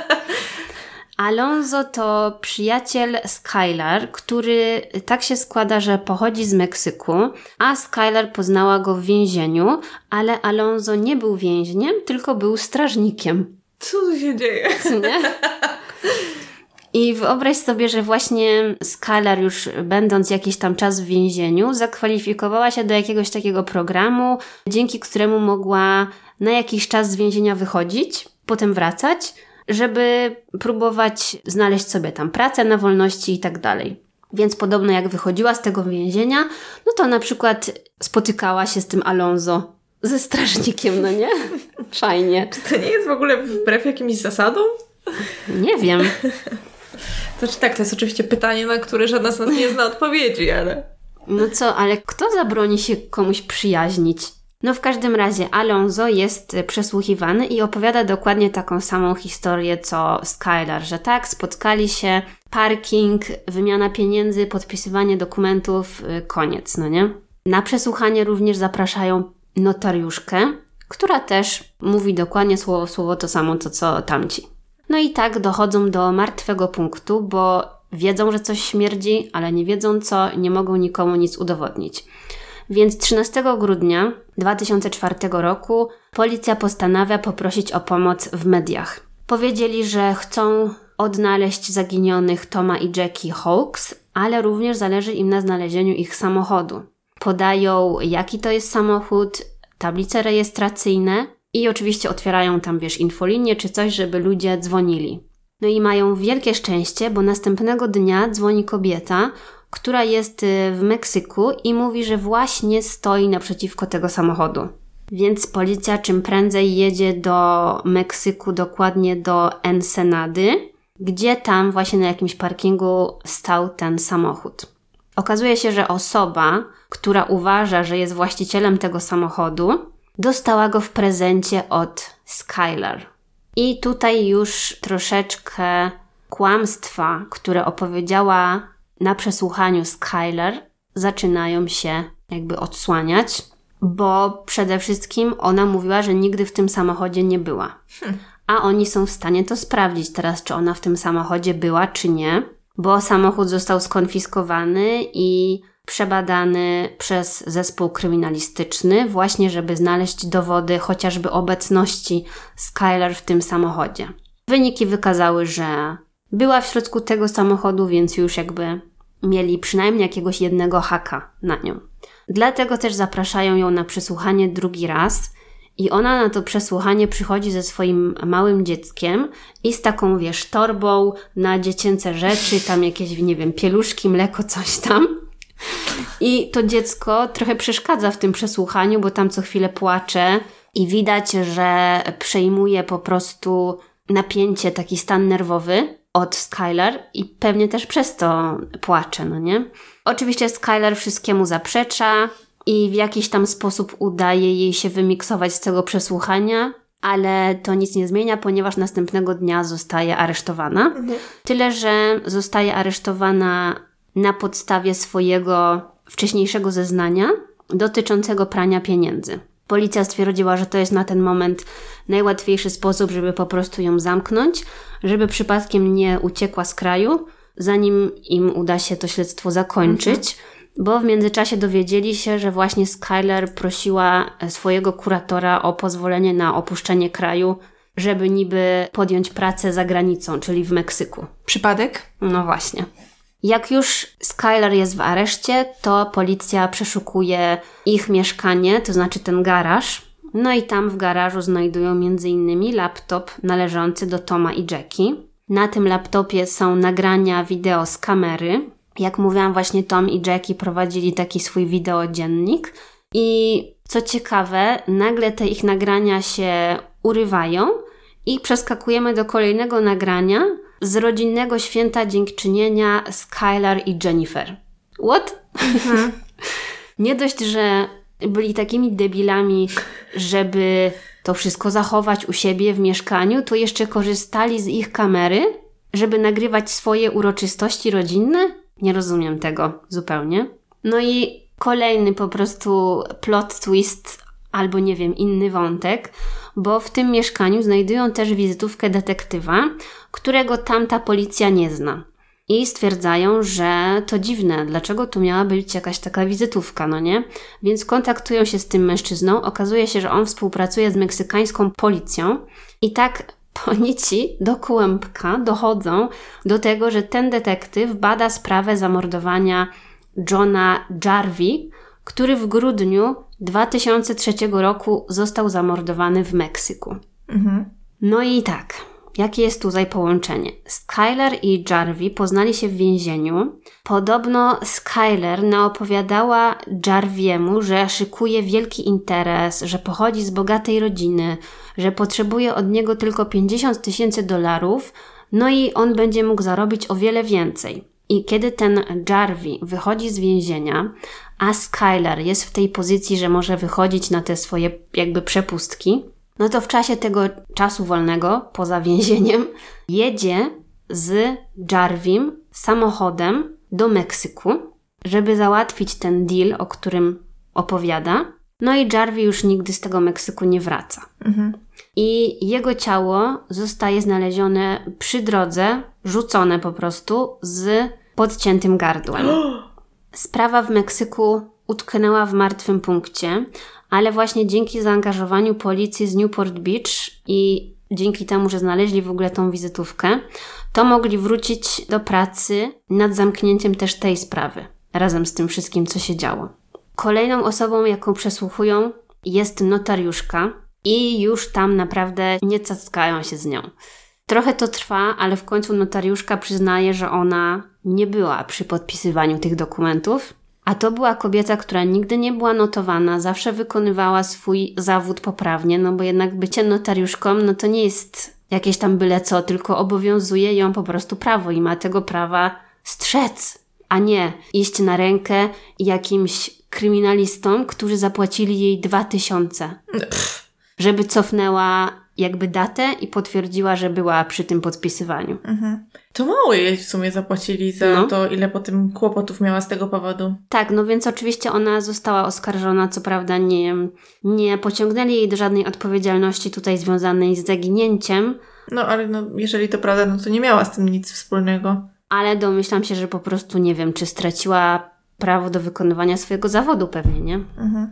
Alonzo to przyjaciel Skyler, który tak się składa, że pochodzi z Meksyku, a Skyler poznała go w więzieniu, ale Alonzo nie był więźniem, tylko był strażnikiem. Co tu się dzieje? Co nie? I wyobraź sobie, że właśnie Skyler już będąc jakiś tam czas w więzieniu zakwalifikowała się do jakiegoś takiego programu, dzięki któremu mogła na jakiś czas z więzienia wychodzić, potem wracać, żeby próbować znaleźć sobie tam pracę na wolności i tak dalej. Więc podobno jak wychodziła z tego więzienia, to na przykład spotykała się z tym Alonzo, ze strażnikiem, nie? Fajnie. Czy to nie jest w ogóle wbrew jakimś zasadom? Nie wiem. Tak, to jest oczywiście pytanie, na które żadna z nas nie zna odpowiedzi, ale... Ale kto zabroni się komuś przyjaźnić? W każdym razie Alonzo jest przesłuchiwany i opowiada dokładnie taką samą historię co Skyler, że tak, spotkali się, parking, wymiana pieniędzy, podpisywanie dokumentów, koniec, nie? Na przesłuchanie również zapraszają notariuszkę, która też mówi dokładnie słowo w słowo to samo, co tamci. No i tak dochodzą do martwego punktu, bo wiedzą, że coś śmierdzi, ale nie wiedzą co, nie mogą nikomu nic udowodnić. Więc 13 grudnia 2004 roku policja postanawia poprosić o pomoc w mediach. Powiedzieli, że chcą odnaleźć zaginionych Toma i Jackie Hawkes, ale również zależy im na znalezieniu ich samochodu. Podają, jaki to jest samochód, tablice rejestracyjne i oczywiście otwierają tam, infolinię czy coś, żeby ludzie dzwonili. No i mają wielkie szczęście, bo następnego dnia dzwoni kobieta, która jest w Meksyku i mówi, że właśnie stoi naprzeciwko tego samochodu. Więc policja czym prędzej jedzie do Meksyku, dokładnie do Ensenady, gdzie tam właśnie na jakimś parkingu stał ten samochód. Okazuje się, że osoba, która uważa, że jest właścicielem tego samochodu, dostała go w prezencie od Skylar. I tutaj już troszeczkę kłamstwa, które opowiedziała na przesłuchaniu Skylar, zaczynają się odsłaniać, bo przede wszystkim ona mówiła, że nigdy w tym samochodzie nie była. A oni są w stanie to sprawdzić teraz, czy ona w tym samochodzie była, czy nie, bo samochód został skonfiskowany i przebadany przez zespół kryminalistyczny właśnie, żeby znaleźć dowody chociażby obecności Skylar w tym samochodzie. Wyniki wykazały, że była w środku tego samochodu, więc już mieli przynajmniej jakiegoś jednego haka na nią. Dlatego też zapraszają ją na przesłuchanie drugi raz i ona na to przesłuchanie przychodzi ze swoim małym dzieckiem i z taką, torbą na dziecięce rzeczy, tam jakieś, pieluszki, mleko, coś tam. I to dziecko trochę przeszkadza w tym przesłuchaniu, bo tam co chwilę płacze i widać, że przejmuje po prostu napięcie, taki stan nerwowy od Skylar i pewnie też przez to płacze, no nie? Oczywiście Skylar wszystkiemu zaprzecza i w jakiś tam sposób udaje jej się wymiksować z tego przesłuchania, ale to nic nie zmienia, ponieważ następnego dnia zostaje aresztowana. Tyle, że zostaje aresztowana na podstawie swojego wcześniejszego zeznania dotyczącego prania pieniędzy. Policja stwierdziła, że to jest na ten moment najłatwiejszy sposób, żeby po prostu ją zamknąć, żeby przypadkiem nie uciekła z kraju, zanim im uda się to śledztwo zakończyć, bo w międzyczasie dowiedzieli się, że właśnie Skylar prosiła swojego kuratora o pozwolenie na opuszczenie kraju, żeby niby podjąć pracę za granicą, czyli w Meksyku. Przypadek? No właśnie. Jak już Skylar jest w areszcie, to policja przeszukuje ich mieszkanie, to znaczy ten garaż. No i tam w garażu znajdują m.in. laptop należący do Toma i Jackie. Na tym laptopie są nagrania wideo z kamery. Jak mówiłam, właśnie Tom i Jackie prowadzili taki swój wideodziennik. I co ciekawe, nagle te ich nagrania się urywają i przeskakujemy do kolejnego nagrania z rodzinnego święta dziękczynienia Skylar i Jennifer. What? Nie dość, że byli takimi debilami, żeby to wszystko zachować u siebie w mieszkaniu, to jeszcze korzystali z ich kamery, żeby nagrywać swoje uroczystości rodzinne? Nie rozumiem tego zupełnie. No i kolejny po prostu plot twist albo inny wątek, bo w tym mieszkaniu znajdują też wizytówkę detektywa, którego tamta policja nie zna. I stwierdzają, że to dziwne, dlaczego tu miała być jakaś taka wizytówka, no nie? Więc kontaktują się z tym mężczyzną, okazuje się, że on współpracuje z meksykańską policją i tak po nici do kłębka dochodzą do tego, że ten detektyw bada sprawę zamordowania Johna Jarvie, który w grudniu 2003 roku został zamordowany w Meksyku. No i tak, jakie jest tutaj połączenie? Skylar i Jarvie poznali się w więzieniu. Podobno Skylar naopowiadała Jarviemu, że szykuje wielki interes, że pochodzi z bogatej rodziny, że potrzebuje od niego tylko $50,000, no i on będzie mógł zarobić o wiele więcej. I kiedy ten Jarvie wychodzi z więzienia, a Skylar jest w tej pozycji, że może wychodzić na te swoje przepustki, no to w czasie tego czasu wolnego, poza więzieniem, jedzie z Jarviem samochodem do Meksyku, żeby załatwić ten deal, o którym opowiada. No i Jarvis już nigdy z tego Meksyku nie wraca. I jego ciało zostaje znalezione przy drodze, rzucone po prostu z podciętym gardłem. Sprawa w Meksyku utknęła w martwym punkcie, ale właśnie dzięki zaangażowaniu policji z Newport Beach i dzięki temu, że znaleźli w ogóle tą wizytówkę, to mogli wrócić do pracy nad zamknięciem też tej sprawy, razem z tym wszystkim, co się działo. Kolejną osobą, jaką przesłuchują, jest notariuszka i już tam naprawdę nie cackają się z nią. Trochę to trwa, ale w końcu notariuszka przyznaje, że ona nie była przy podpisywaniu tych dokumentów, a to była kobieta, która nigdy nie była notowana, zawsze wykonywała swój zawód poprawnie, no bo jednak bycie notariuszką, no to nie jest jakieś tam byle co, tylko obowiązuje ją po prostu prawo i ma tego prawa strzec, a nie iść na rękę jakimś kryminalistom, którzy zapłacili jej 2000, żeby cofnęła jakby datę i potwierdziła, że była przy tym podpisywaniu. To mało jej w sumie zapłacili za to, ile potem kłopotów miała z tego powodu. Tak, no więc oczywiście ona została oskarżona, co prawda nie pociągnęli jej do żadnej odpowiedzialności tutaj związanej z zaginięciem. No ale jeżeli to prawda, no to nie miała z tym nic wspólnego. Ale domyślam się, że po prostu nie wiem, czy straciła prawo do wykonywania swojego zawodu pewnie, nie?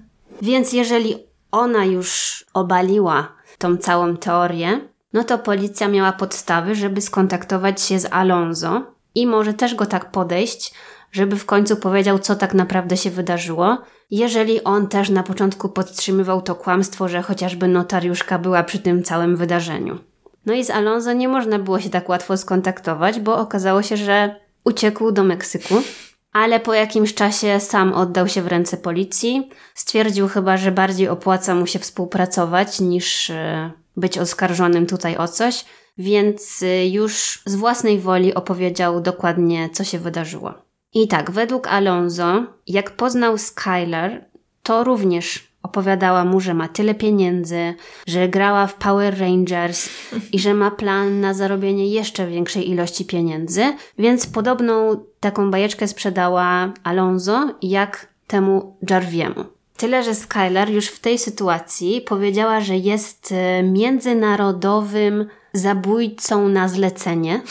Więc jeżeli ona już obaliła tą całą teorię, no to policja miała podstawy, żeby skontaktować się z Alonso i może też go tak podejść, żeby w końcu powiedział, co tak naprawdę się wydarzyło, jeżeli on też na początku podtrzymywał to kłamstwo, że chociażby notariuszka była przy tym całym wydarzeniu. No i z Alonso nie można było się tak łatwo skontaktować, bo okazało się, że uciekł do Meksyku, ale po jakimś czasie sam oddał się w ręce policji. Stwierdził chyba, że bardziej opłaca mu się współpracować niż być oskarżonym tutaj o coś, więc już z własnej woli opowiedział dokładnie, co się wydarzyło. I tak, według Alonso, jak poznał Skylar, to również opowiadała mu, że ma tyle pieniędzy, że grała w Power Rangers i że ma plan na zarobienie jeszcze większej ilości pieniędzy, więc podobną taką bajeczkę sprzedała Alonso jak temu Jarviemu. Tyle, że Skylar już w tej sytuacji powiedziała, że jest międzynarodowym zabójcą na zlecenie.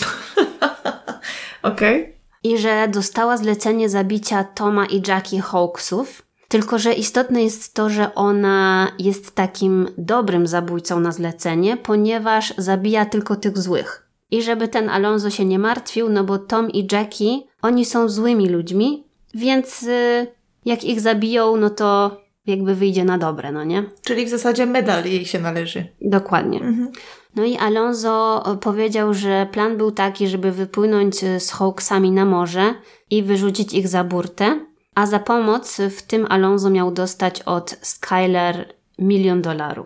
Okej. I że dostała zlecenie zabicia Toma i Jackie Hawksów. Tylko że istotne jest to, że ona jest takim dobrym zabójcą na zlecenie, ponieważ zabija tylko tych złych. I żeby ten Alonso się nie martwił, no bo Tom i Jackie, oni są złymi ludźmi, więc jak ich zabiją, no to jakby wyjdzie na dobre, no nie? Czyli w zasadzie medal jej się należy. Dokładnie. No i Alonso powiedział, że plan był taki, żeby wypłynąć z Hawksami na morze i wyrzucić ich za burtę, a za pomoc w tym Alonso miał dostać od Skylar $1 milion.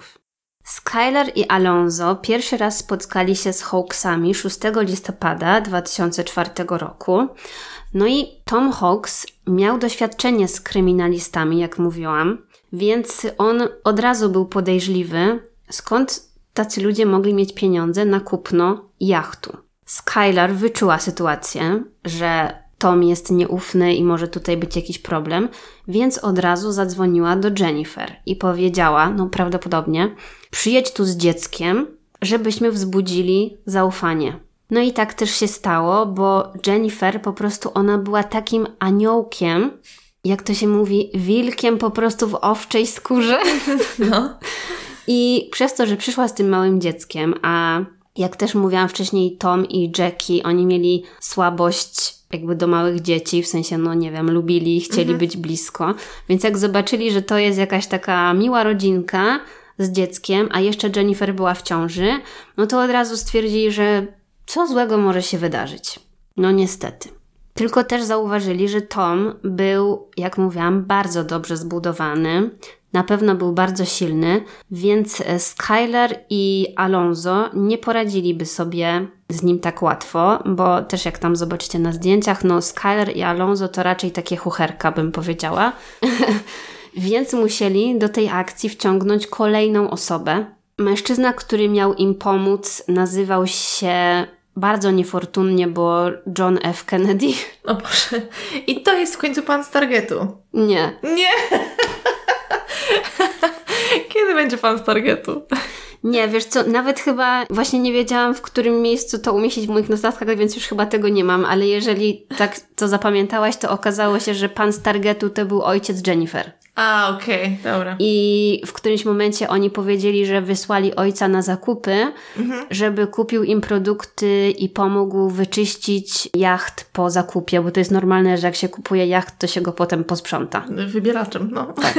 Skylar i Alonso pierwszy raz spotkali się z Hawksami 6 listopada 2004 roku. No i Tom Hawks miał doświadczenie z kryminalistami, jak mówiłam, więc on od razu był podejrzliwy, skąd tacy ludzie mogli mieć pieniądze na kupno jachtu. Skylar wyczuła sytuację, że Tom jest nieufny i może tutaj być jakiś problem, więc od razu zadzwoniła do Jennifer i powiedziała, no prawdopodobnie, przyjedź tu z dzieckiem, żebyśmy wzbudzili zaufanie. No i tak też się stało, bo Jennifer po prostu ona była takim aniołkiem, jak to się mówi, wilkiem po prostu w owczej skórze. No. I przez to, że przyszła z tym małym dzieckiem, a jak też mówiłam wcześniej, Tom i Jackie, oni mieli słabość jakby do małych dzieci, w sensie, no nie wiem, lubili, chcieli być blisko. Więc jak zobaczyli, że to jest jakaś taka miła rodzinka z dzieckiem, a jeszcze Jennifer była w ciąży, no to od razu stwierdzili, że co złego może się wydarzyć. No niestety. Tylko też zauważyli, że Tom był, jak mówiłam, bardzo dobrze zbudowany. Na pewno był bardzo silny, więc Skylar i Alonso nie poradziliby sobie z nim tak łatwo, bo też jak tam zobaczycie na zdjęciach, no Skylar i Alonso to raczej takie chucherka, bym powiedziała. Więc musieli do tej akcji wciągnąć kolejną osobę. Mężczyzna, który miał im pomóc, nazywał się bardzo niefortunnie, bo John F. Kennedy. O Boże. I to jest w końcu pan z Targetu. Nie. Nie! Kiedy będzie fan z Targetu? Nie, wiesz co, nawet chyba właśnie nie wiedziałam, w którym miejscu to umieścić w moich notatkach, więc już chyba tego nie mam, ale jeżeli tak to zapamiętałaś, to okazało się, że pan z Targetu to był ojciec Jennifer. A, okej, dobra. I w którymś momencie oni powiedzieli, że wysłali ojca na zakupy, żeby kupił im produkty i pomógł wyczyścić jacht po zakupie, bo to jest normalne, że jak się kupuje jacht, to się go potem posprząta. Wybieraczem, no. Tak.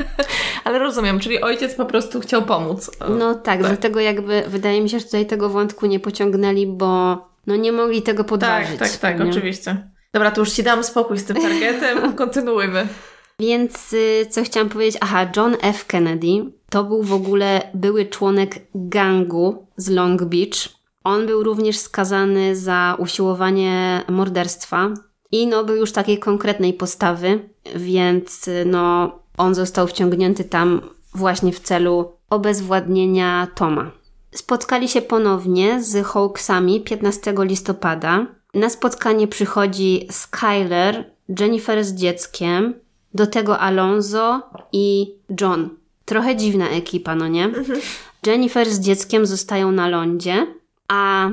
Ale rozumiem, czyli ojciec po prostu chciał pomóc. No tak, dlatego jakby wydaje mi się, że tutaj tego wątku nie pociągnęli, bo no nie mogli tego podważyć. Tak, oczywiście. Dobra, to już Ci dam spokój z tym Targetem, kontynuujmy. Więc co chciałam powiedzieć? Aha, John F. Kennedy to był w ogóle były członek gangu z Long Beach. On był również skazany za usiłowanie morderstwa i no był już takiej konkretnej postawy, więc no on został wciągnięty tam właśnie w celu obezwładnienia Toma. Spotkali się ponownie z Hawksami 15 listopada. Na spotkanie przychodzi Skyler, Jennifer z dzieckiem, do tego Alonzo i John. Trochę dziwna ekipa, no nie? Jennifer z dzieckiem zostają na lądzie, a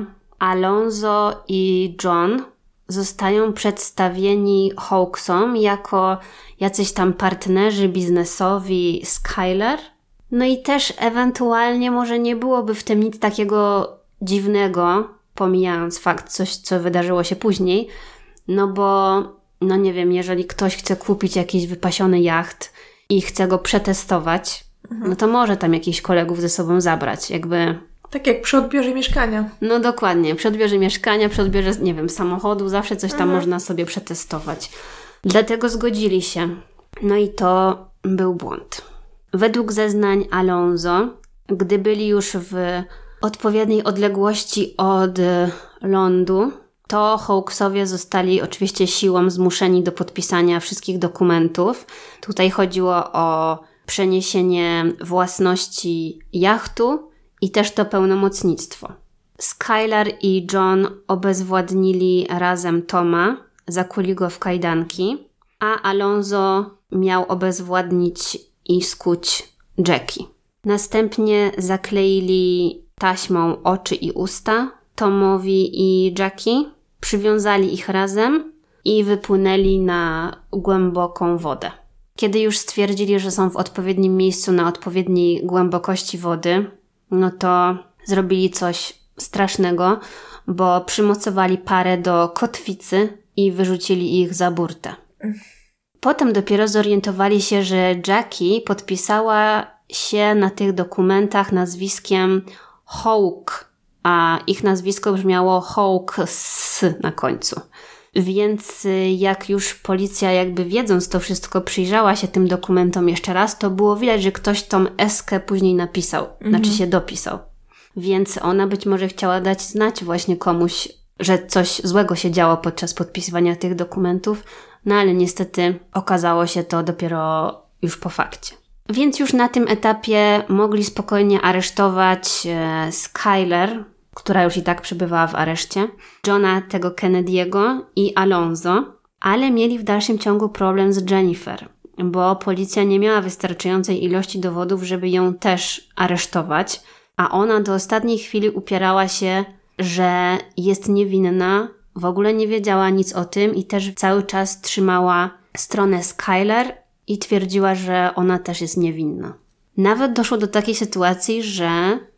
Alonzo i John zostają przedstawieni Hawksom jako jacyś tam partnerzy biznesowi Skyler. No i też ewentualnie może nie byłoby w tym nic takiego dziwnego, pomijając fakt, coś co wydarzyło się później, no bo no nie wiem, jeżeli ktoś chce kupić jakiś wypasiony jacht i chce go przetestować, no to może tam jakichś kolegów ze sobą zabrać, jakby... Tak jak przy odbiorze mieszkania. No dokładnie, przy odbiorze mieszkania, przy odbiorze, nie wiem, samochodu, zawsze coś tam można sobie przetestować. Dlatego zgodzili się. No i to był błąd. Według zeznań Alonzo, gdy byli już w odpowiedniej odległości od lądu, to Hawksowie zostali oczywiście siłą zmuszeni do podpisania wszystkich dokumentów. Tutaj chodziło o przeniesienie własności jachtu i też to pełnomocnictwo. Skylar i John obezwładnili razem Toma, zakuli go w kajdanki, a Alonzo miał obezwładnić i skuć Jackie. Następnie zakleili taśmą oczy i usta Tomowi i Jackie, przywiązali ich razem i wypłynęli na głęboką wodę. Kiedy już stwierdzili, że są w odpowiednim miejscu na odpowiedniej głębokości wody, no to zrobili coś strasznego, bo przymocowali parę do kotwicy i wyrzucili ich za burtę. Potem dopiero zorientowali się, że Jackie podpisała się na tych dokumentach nazwiskiem Hawk, a ich nazwisko brzmiało Hawks na końcu. Więc jak już policja jakby wiedząc to wszystko przyjrzała się tym dokumentom jeszcze raz, to było widać, że ktoś tą eskę później napisał, znaczy się dopisał. Więc ona być może chciała dać znać właśnie komuś, że coś złego się działo podczas podpisywania tych dokumentów, no ale niestety okazało się to dopiero już po fakcie. Więc już na tym etapie mogli spokojnie aresztować Skyler, która już i tak przebywała w areszcie, Johna tego Kennedy'ego i Alonzo, ale mieli w dalszym ciągu problem z Jennifer, bo policja nie miała wystarczającej ilości dowodów, żeby ją też aresztować, a ona do ostatniej chwili upierała się, że jest niewinna, w ogóle nie wiedziała nic o tym i też cały czas trzymała stronę Skyler i twierdziła, że ona też jest niewinna. Nawet doszło do takiej sytuacji, że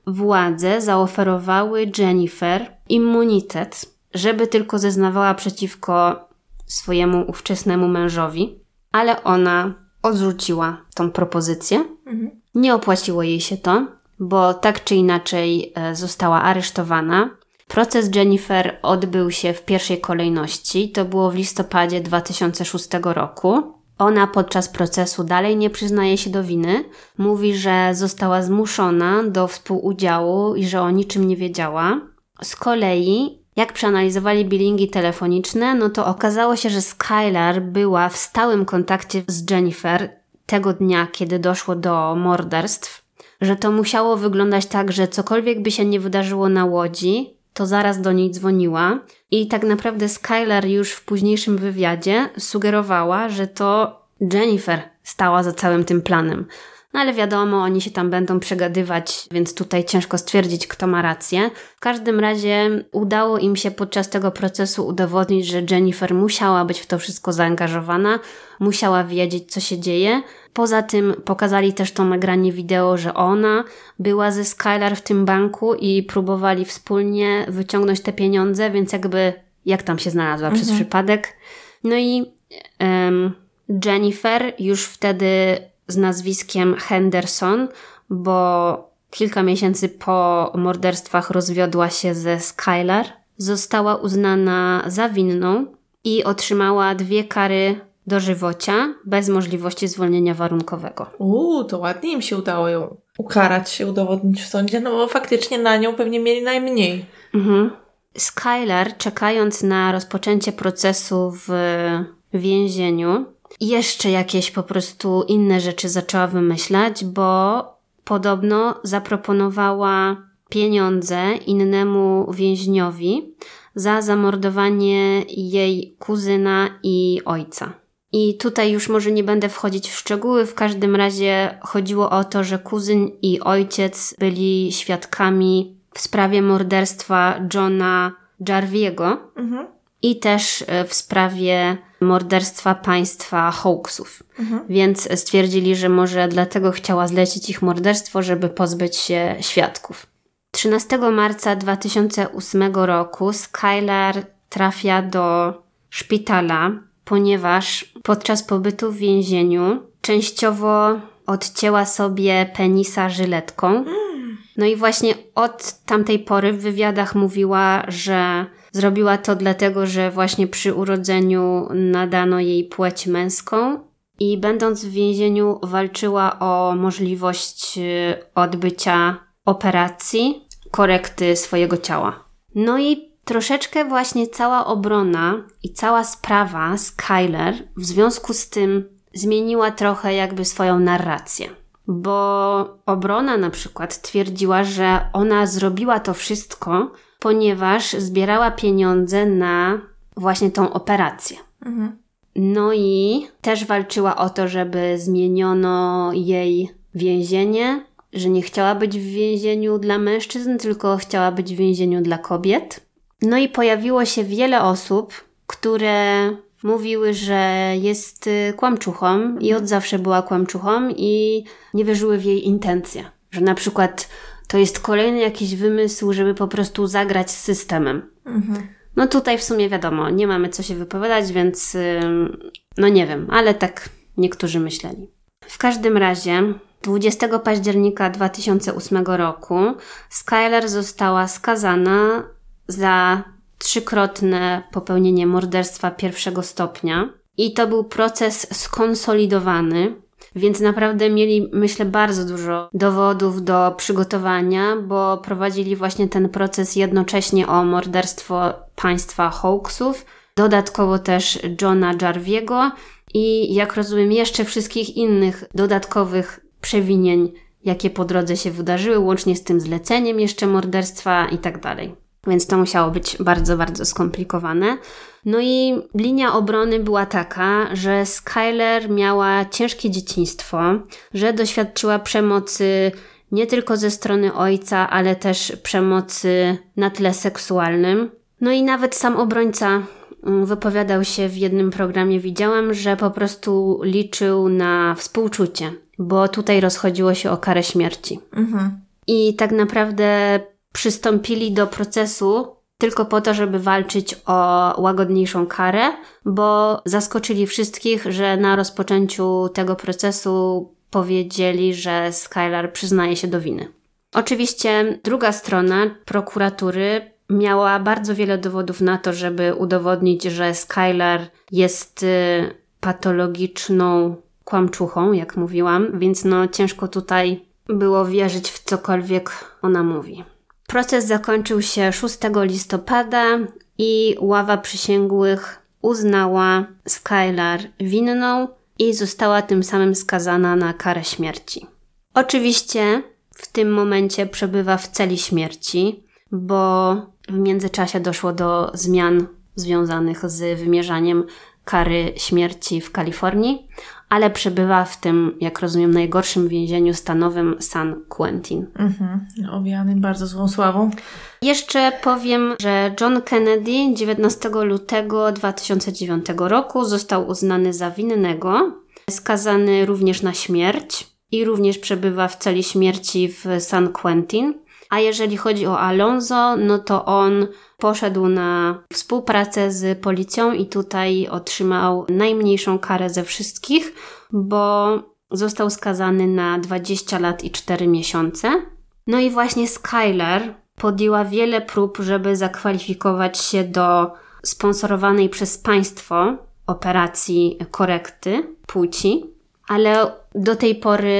władze zaoferowały Jennifer immunitet, żeby tylko zeznawała przeciwko swojemu ówczesnemu mężowi, ale ona odrzuciła tą propozycję. Nie opłaciło jej się to, bo tak czy inaczej została aresztowana. Proces Jennifer odbył się w pierwszej kolejności, to było w listopadzie 2006 roku. Ona podczas procesu dalej nie przyznaje się do winy. Mówi, że została zmuszona do współudziału i że o niczym nie wiedziała. Z kolei, jak przeanalizowali bilingi telefoniczne, no to okazało się, że Skylar była w stałym kontakcie z Jennifer tego dnia, kiedy doszło do morderstw. Że to musiało wyglądać tak, że cokolwiek by się nie wydarzyło na łodzi, to zaraz do niej dzwoniła i tak naprawdę Skylar już w późniejszym wywiadzie sugerowała, że to Jennifer stała za całym tym planem, No ale wiadomo, oni się tam będą przegadywać, więc tutaj ciężko stwierdzić, kto ma rację. W każdym razie udało im się podczas tego procesu udowodnić, że Jennifer musiała być w to wszystko zaangażowana, musiała wiedzieć, co się dzieje. Poza tym pokazali też to nagranie wideo, że ona była ze Skylar w tym banku i próbowali wspólnie wyciągnąć te pieniądze, więc jakby jak tam się znalazła przez przypadek. No i Jennifer już wtedy z nazwiskiem Henderson, bo kilka miesięcy po morderstwach rozwiodła się ze Skylar, została uznana za winną i otrzymała 2 kary dożywocia bez możliwości zwolnienia warunkowego. To ładnie im się udało ją ukarać, się udowodnić w sądzie, no bo faktycznie na nią pewnie mieli najmniej. Skylar, czekając na rozpoczęcie procesu w więzieniu, jeszcze jakieś po prostu inne rzeczy zaczęła wymyślać, bo podobno zaproponowała pieniądze innemu więźniowi za zamordowanie jej kuzyna i ojca. I tutaj już może nie będę wchodzić w szczegóły, w każdym razie chodziło o to, że kuzyn i ojciec byli świadkami w sprawie morderstwa Johna Jarviego i też w sprawie morderstwa państwa Hawksów. Więc stwierdzili, że może dlatego chciała zlecić ich morderstwo, żeby pozbyć się świadków. 13 marca 2008 roku Skylar trafia do szpitala, ponieważ podczas pobytu w więzieniu częściowo odcięła sobie penisa żyletką. No i właśnie od tamtej pory w wywiadach mówiła, że zrobiła to dlatego, że właśnie przy urodzeniu nadano jej płeć męską i będąc w więzieniu walczyła o możliwość odbycia operacji, korekty swojego ciała. No i troszeczkę właśnie cała obrona i cała sprawa Skylar w związku z tym zmieniła trochę jakby swoją narrację. Bo obrona na przykład twierdziła, że ona zrobiła to wszystko, ponieważ zbierała pieniądze na właśnie tą operację. No i też walczyła o to, żeby zmieniono jej więzienie, że nie chciała być w więzieniu dla mężczyzn, tylko chciała być w więzieniu dla kobiet. No i pojawiło się wiele osób, które mówiły, że jest kłamczuchą i od zawsze była kłamczuchą i nie wierzyły w jej intencje. Że na przykład to jest kolejny jakiś wymysł, żeby po prostu zagrać z systemem. No tutaj w sumie wiadomo, nie mamy co się wypowiadać, więc no nie wiem, ale tak niektórzy myśleli. W każdym razie 20 października 2008 roku Skylar została skazana za 3-krotne popełnienie morderstwa 1. stopnia i to był proces skonsolidowany, więc naprawdę mieli, myślę, bardzo dużo dowodów do przygotowania, bo prowadzili właśnie ten proces jednocześnie o morderstwo państwa Hawksów, dodatkowo też Johna Jarviego i, jak rozumiem, jeszcze wszystkich innych dodatkowych przewinień, jakie po drodze się wydarzyły, łącznie z tym zleceniem jeszcze morderstwa i tak dalej. Więc to musiało być bardzo, bardzo skomplikowane. No i linia obrony była taka, że Skylar miała ciężkie dzieciństwo, że doświadczyła przemocy nie tylko ze strony ojca, ale też przemocy na tle seksualnym. No i nawet sam obrońca wypowiadał się w jednym programie, widziałam, że po prostu liczył na współczucie, bo tutaj rozchodziło się o karę śmierci. I tak naprawdę przystąpili do procesu tylko po to, żeby walczyć o łagodniejszą karę, bo zaskoczyli wszystkich, że na rozpoczęciu tego procesu powiedzieli, że Skylar przyznaje się do winy. Oczywiście druga strona prokuratury miała bardzo wiele dowodów na to, żeby udowodnić, że Skylar jest patologiczną kłamczuchą, jak mówiłam, więc no ciężko tutaj było wierzyć w cokolwiek ona mówi. Proces zakończył się 6 listopada i ława przysięgłych uznała Skylar winną i została tym samym skazana na karę śmierci. Oczywiście w tym momencie przebywa w celi śmierci, bo w międzyczasie doszło do zmian związanych z wymierzaniem kary śmierci w Kalifornii, ale przebywa w tym, jak rozumiem, najgorszym więzieniu stanowym San Quentin. Owiany bardzo złą sławą. Jeszcze powiem, że John Kennedy 19 lutego 2009 roku został uznany za winnego, skazany również na śmierć i również przebywa w celi śmierci w San Quentin. A jeżeli chodzi o Alonso, no to on poszedł na współpracę z policją i tutaj otrzymał najmniejszą karę ze wszystkich, bo został skazany na 20 lat i 4 miesiące. No i właśnie Skyler podjęła wiele prób, żeby zakwalifikować się do sponsorowanej przez państwo operacji korekty płci, ale do tej pory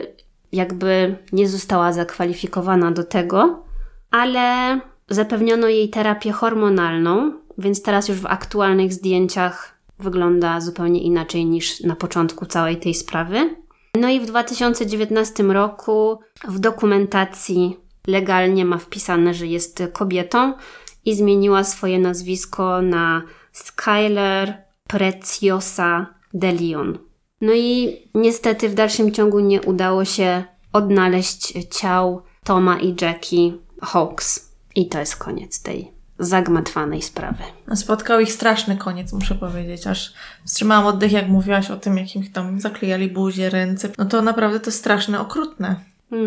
jakby nie została zakwalifikowana do tego, ale zapewniono jej terapię hormonalną, więc teraz już w aktualnych zdjęciach wygląda zupełnie inaczej niż na początku całej tej sprawy. No i w 2019 roku w dokumentacji legalnie ma wpisane, że jest kobietą i zmieniła swoje nazwisko na Skyler Preciosa de Leon. No i niestety w dalszym ciągu nie udało się odnaleźć ciał Toma i Jackie Hawkes. I to jest koniec tej zagmatwanej sprawy. Spotkał ich straszny koniec, muszę powiedzieć. Aż wstrzymałam oddech, jak mówiłaś o tym, jakim tam zaklejali buzię, ręce. No to naprawdę to straszne, okrutne.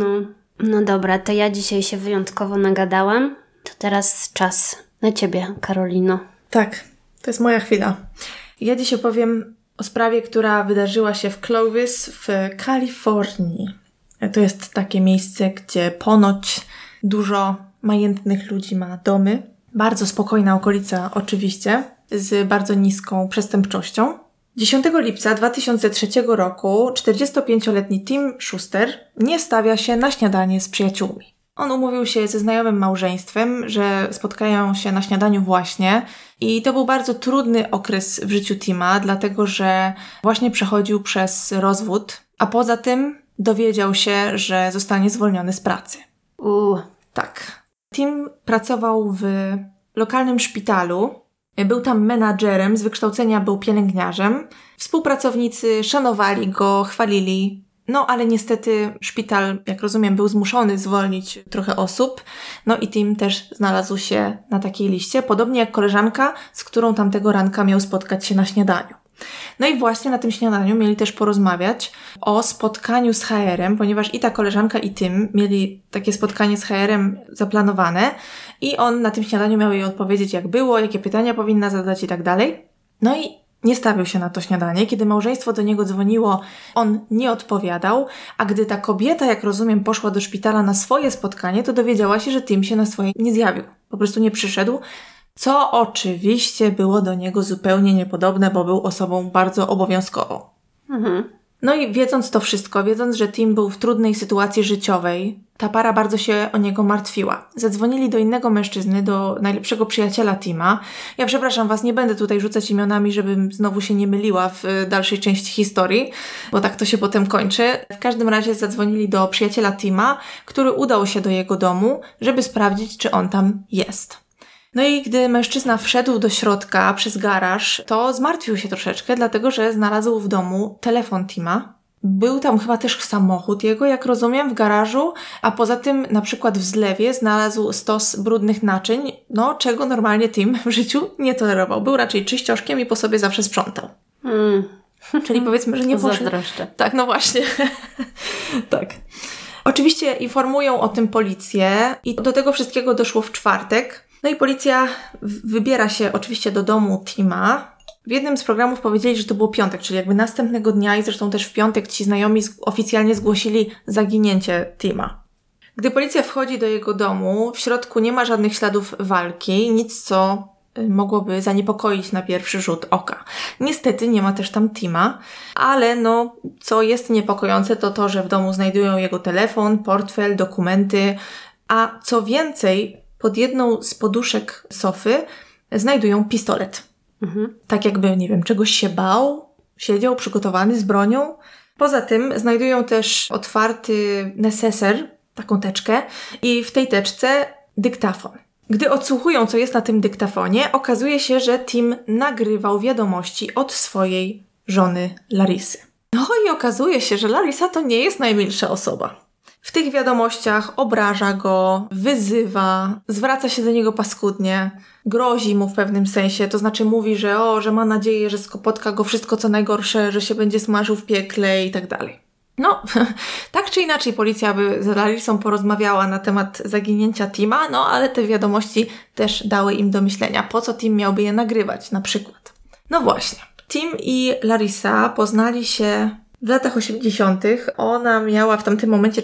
No dobra, to ja dzisiaj się wyjątkowo nagadałam. To teraz czas na Ciebie, Karolino. Tak, to jest moja chwila. Ja dziś opowiem o sprawie, która wydarzyła się w Clovis w Kalifornii. To jest takie miejsce, gdzie ponoć dużo majętnych ludzi ma domy. Bardzo spokojna okolica oczywiście, z bardzo niską przestępczością. 10 lipca 2003 roku 45-letni Tim Schuster nie stawia się na śniadanie z przyjaciółmi. On umówił się ze znajomym małżeństwem, że spotkają się na śniadaniu właśnie i to był bardzo trudny okres w życiu Tima, dlatego że właśnie przechodził przez rozwód, a poza tym dowiedział się, że zostanie zwolniony z pracy. Tak. Tim pracował w lokalnym szpitalu, był tam menadżerem, z wykształcenia był pielęgniarzem. Współpracownicy szanowali go, chwalili, no ale niestety szpital, jak rozumiem, był zmuszony zwolnić trochę osób. No i Tim też znalazł się na takiej liście, podobnie jak koleżanka, z którą tamtego ranka miał spotkać się na śniadaniu. No i właśnie na tym śniadaniu mieli też porozmawiać o spotkaniu z HR-em, ponieważ i ta koleżanka, i Tim mieli takie spotkanie z HR-em zaplanowane i on na tym śniadaniu miał jej odpowiedzieć, jak było, jakie pytania powinna zadać i tak dalej. No i nie stawił się na to śniadanie. Kiedy małżeństwo do niego dzwoniło, on nie odpowiadał, a gdy ta kobieta, jak rozumiem, poszła do szpitala na swoje spotkanie, to dowiedziała się, że Tim się na swoje nie zjawił. Po prostu nie przyszedł, co oczywiście było do niego zupełnie niepodobne, bo był osobą bardzo obowiązkową. No i wiedząc to wszystko, wiedząc, że Tim był w trudnej sytuacji życiowej, ta para bardzo się o niego martwiła. Zadzwonili do innego mężczyzny, do najlepszego przyjaciela Tima. Ja przepraszam was, nie będę tutaj rzucać imionami, żebym znowu się nie myliła w dalszej części historii, bo tak to się potem kończy. W każdym razie zadzwonili do przyjaciela Tima, który udał się do jego domu, żeby sprawdzić, czy on tam jest. No i gdy mężczyzna wszedł do środka przez garaż, to zmartwił się troszeczkę, dlatego że znalazł w domu telefon Tima. Był tam chyba też samochód jego, jak rozumiem, w garażu, a poza tym na przykład w zlewie znalazł stos brudnych naczyń, no czego normalnie Tim w życiu nie tolerował. Był raczej czyścioszkiem i po sobie zawsze sprzątał. Czyli powiedzmy, że nie poszedł. Zazdroszczę. Tak, no właśnie. Tak. Oczywiście informują o tym policję i do tego wszystkiego doszło w czwartek. No i policja wybiera się oczywiście do domu Tima. W jednym z programów powiedzieli, że to było piątek, czyli jakby następnego dnia i zresztą też w piątek ci znajomi oficjalnie zgłosili zaginięcie Tima. Gdy policja wchodzi do jego domu, w środku nie ma żadnych śladów walki, nic co mogłoby zaniepokoić na pierwszy rzut oka. Niestety nie ma też tam Tima, ale no co jest niepokojące to to, że w domu znajdują jego telefon, portfel, dokumenty, a co więcej, pod jedną z poduszek sofy znajdują pistolet. Tak jakby, nie wiem, czegoś się bał, siedział przygotowany z bronią. Poza tym znajdują też otwarty neseser, taką teczkę i w tej teczce dyktafon. Gdy odsłuchują, co jest na tym dyktafonie, okazuje się, że Tim nagrywał wiadomości od swojej żony Larissy. No i okazuje się, że Larissa to nie jest najmilsza osoba. W tych wiadomościach obraża go, wyzywa, zwraca się do niego paskudnie, grozi mu w pewnym sensie, to znaczy mówi, że ma nadzieję, że spotka go wszystko co najgorsze, że się będzie smażył w piekle i tak dalej. No, tak czy inaczej policja by z Larissą porozmawiała na temat zaginięcia Tima, no ale te wiadomości też dały im do myślenia. Po co Tim miałby je nagrywać na przykład? No właśnie, Tim i Larissa poznali się w latach 80. Ona miała w tamtym momencie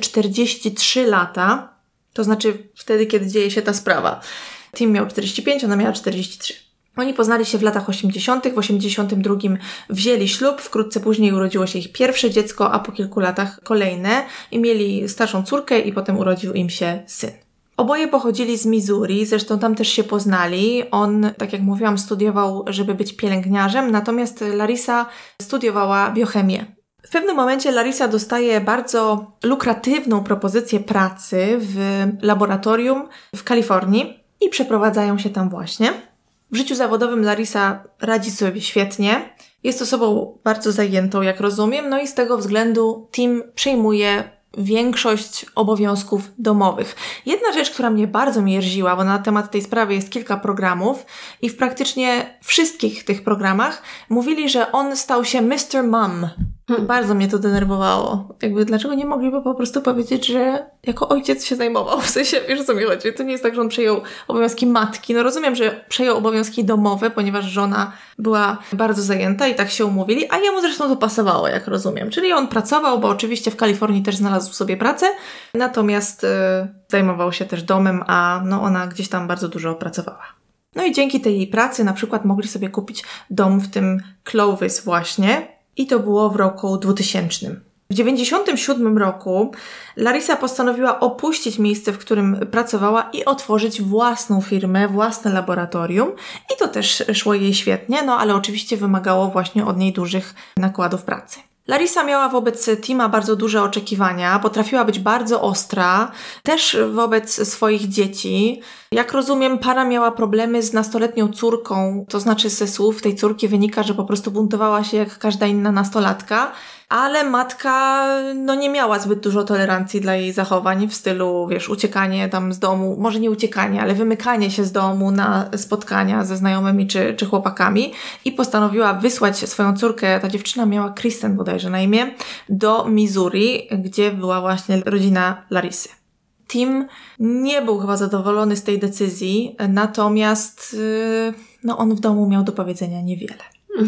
43 lata, to znaczy wtedy, kiedy dzieje się ta sprawa. Tim miał 45, ona miała 43. Oni poznali się w latach 80., w 82 wzięli ślub, wkrótce później urodziło się ich pierwsze dziecko, a po kilku latach kolejne i mieli starszą córkę i potem urodził im się syn. Oboje pochodzili z Missouri, zresztą tam też się poznali. On, tak jak mówiłam, studiował, żeby być pielęgniarzem, natomiast Larissa studiowała biochemię. W pewnym momencie Larissa dostaje bardzo lukratywną propozycję pracy w laboratorium w Kalifornii i przeprowadzają się tam właśnie. W życiu zawodowym Larissa radzi sobie świetnie. Jest osobą bardzo zajętą, jak rozumiem, no i z tego względu Tim przejmuje większość obowiązków domowych. Jedna rzecz, która mnie bardzo mierziła, bo na temat tej sprawy jest kilka programów i w praktycznie wszystkich tych programach mówili, że on stał się Mr. Mom. Bardzo mnie to denerwowało. Dlaczego nie mogliby po prostu powiedzieć, że jako ojciec się zajmował? W sensie, wiesz o co mi chodzi? To nie jest tak, że on przejął obowiązki matki. No rozumiem, że przejął obowiązki domowe, ponieważ żona była bardzo zajęta i tak się umówili, a jemu zresztą to pasowało, jak rozumiem. Czyli on pracował, bo oczywiście w Kalifornii też znalazł sobie pracę, natomiast zajmował się też domem, a ona gdzieś tam bardzo dużo pracowała. No i dzięki tej jej pracy na przykład mogli sobie kupić dom w tym Clovis właśnie, i to było w roku 2000. W 1997 roku Larissa postanowiła opuścić miejsce, w którym pracowała i otworzyć własną firmę, własne laboratorium. I to też szło jej świetnie, ale oczywiście wymagało właśnie od niej dużych nakładów pracy. Larissa miała wobec Tima bardzo duże oczekiwania, potrafiła być bardzo ostra, też wobec swoich dzieci. Jak rozumiem, para miała problemy z nastoletnią córką, to znaczy ze słów tej córki wynika, że po prostu buntowała się jak każda inna nastolatka, ale matka nie miała zbyt dużo tolerancji dla jej zachowań w stylu, uciekanie tam z domu, może nie uciekanie, ale wymykanie się z domu na spotkania ze znajomymi czy chłopakami i postanowiła wysłać swoją córkę, ta dziewczyna miała Kristen bodajże na imię, do Missouri, gdzie była właśnie rodzina Larissy. Tim nie był chyba zadowolony z tej decyzji, natomiast on w domu miał do powiedzenia niewiele.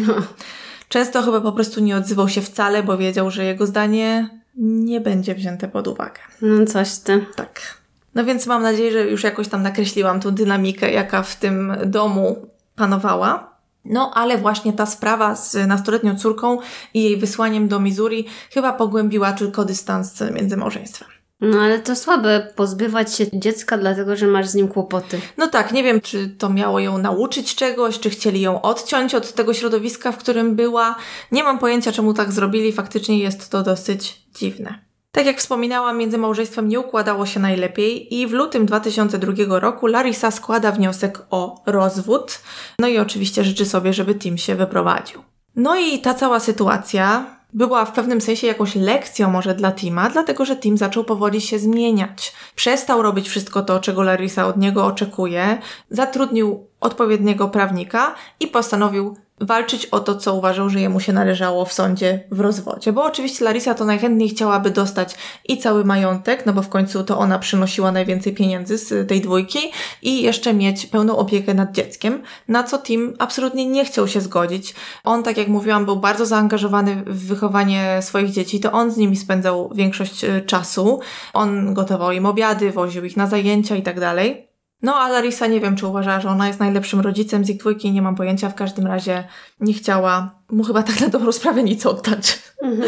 Często chyba po prostu nie odzywał się wcale, bo wiedział, że jego zdanie nie będzie wzięte pod uwagę. No coś ty. Tak. No więc mam nadzieję, że już jakoś tam nakreśliłam tą dynamikę, jaka w tym domu panowała. No ale właśnie ta sprawa z nastoletnią córką i jej wysłaniem do Missouri chyba pogłębiła tylko dystans między małżeństwem. No ale to słabe pozbywać się dziecka dlatego, że masz z nim kłopoty. No tak, nie wiem, czy to miało ją nauczyć czegoś, czy chcieli ją odciąć od tego środowiska, w którym była. Nie mam pojęcia, czemu tak zrobili. Faktycznie jest to dosyć dziwne. Tak jak wspominałam, między małżeństwem nie układało się najlepiej i w lutym 2002 roku Larissa składa wniosek o rozwód. No i oczywiście życzy sobie, żeby Tim się wyprowadził. No i ta cała sytuacja była w pewnym sensie jakąś lekcją może dla Tima, dlatego że Tim zaczął powoli się zmieniać. Przestał robić wszystko to, czego Larissa od niego oczekuje, zatrudnił odpowiedniego prawnika i postanowił walczyć o to, co uważał, że jemu się należało w sądzie w rozwodzie. Bo oczywiście Larissa to najchętniej chciałaby dostać i cały majątek, bo w końcu to ona przynosiła najwięcej pieniędzy z tej dwójki i jeszcze mieć pełną opiekę nad dzieckiem, na co Tim absolutnie nie chciał się zgodzić. On, tak jak mówiłam, był bardzo zaangażowany w wychowanie swoich dzieci, to on z nimi spędzał większość czasu. On gotował im obiady, woził ich na zajęcia i tak dalej. No a Larissa nie wiem, czy uważała, że ona jest najlepszym rodzicem z ich dwójki, nie mam pojęcia, w każdym razie nie chciała mu chyba tak na dobrą sprawę nic oddać.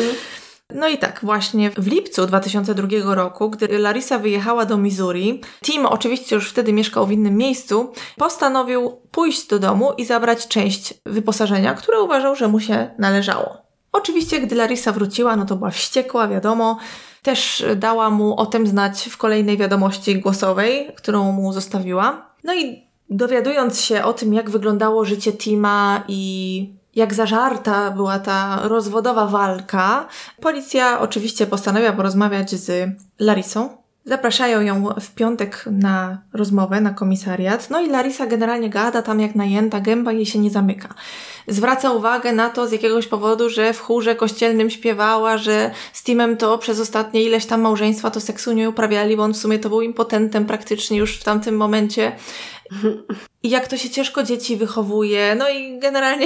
No i tak, właśnie w lipcu 2002 roku, gdy Larissa wyjechała do Missouri, Tim oczywiście już wtedy mieszkał w innym miejscu, postanowił pójść do domu i zabrać część wyposażenia, które uważał, że mu się należało. Oczywiście, gdy Larissa wróciła, to była wściekła, wiadomo. Też dała mu o tym znać w kolejnej wiadomości głosowej, którą mu zostawiła. No i dowiadując się o tym, jak wyglądało życie Tima i jak zażarta była ta rozwodowa walka, policja oczywiście postanawia porozmawiać z Larissą. Zapraszają ją w piątek na rozmowę, na komisariat. No i Larissa generalnie gada tam jak najęta, gęba jej się nie zamyka. Zwraca uwagę na to z jakiegoś powodu, że w chórze kościelnym śpiewała, że z Timem to przez ostatnie ileś tam małżeństwa to seksu nie uprawiali, bo on w sumie to był impotentem praktycznie już w tamtym momencie. I jak to się ciężko dzieci wychowuje. No i generalnie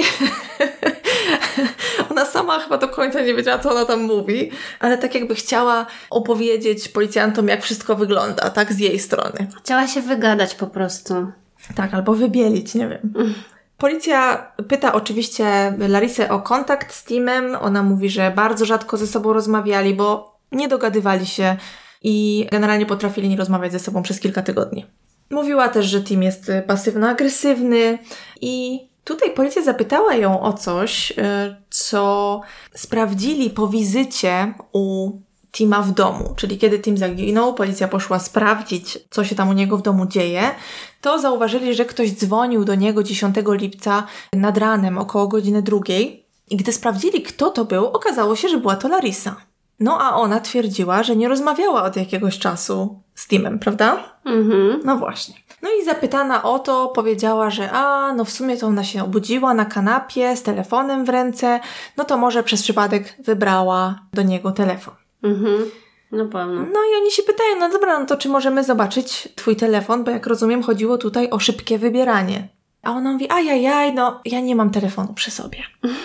ona sama chyba do końca nie wiedziała, co ona tam mówi, ale tak jakby chciała opowiedzieć policjantom, jak wszystko wygląda, tak z jej strony. Chciała się wygadać po prostu. Tak, albo wybielić, nie wiem. Policja pyta oczywiście Larissę o kontakt z Timem. Ona mówi, że bardzo rzadko ze sobą rozmawiali, bo nie dogadywali się i generalnie potrafili nie rozmawiać ze sobą przez kilka tygodni. Mówiła też, że Tim jest pasywno-agresywny i tutaj policja zapytała ją o coś, co sprawdzili po wizycie u Tima w domu. Czyli kiedy Tim zaginął, policja poszła sprawdzić, co się tam u niego w domu dzieje, to zauważyli, że ktoś dzwonił do niego 10 lipca nad ranem, około godziny 2. I gdy sprawdzili, kto to był, okazało się, że była to Larissa. No a ona twierdziła, że nie rozmawiała od jakiegoś czasu z Timem, prawda? No właśnie. No i zapytana o to powiedziała, że no w sumie to ona się obudziła na kanapie z telefonem w ręce, no to może przez przypadek wybrała do niego telefon. No pewno. No i oni się pytają, no dobra, no to czy możemy zobaczyć twój telefon, bo jak rozumiem chodziło tutaj o szybkie wybieranie. A ona mówi, ajajaj, no ja nie mam telefonu przy sobie.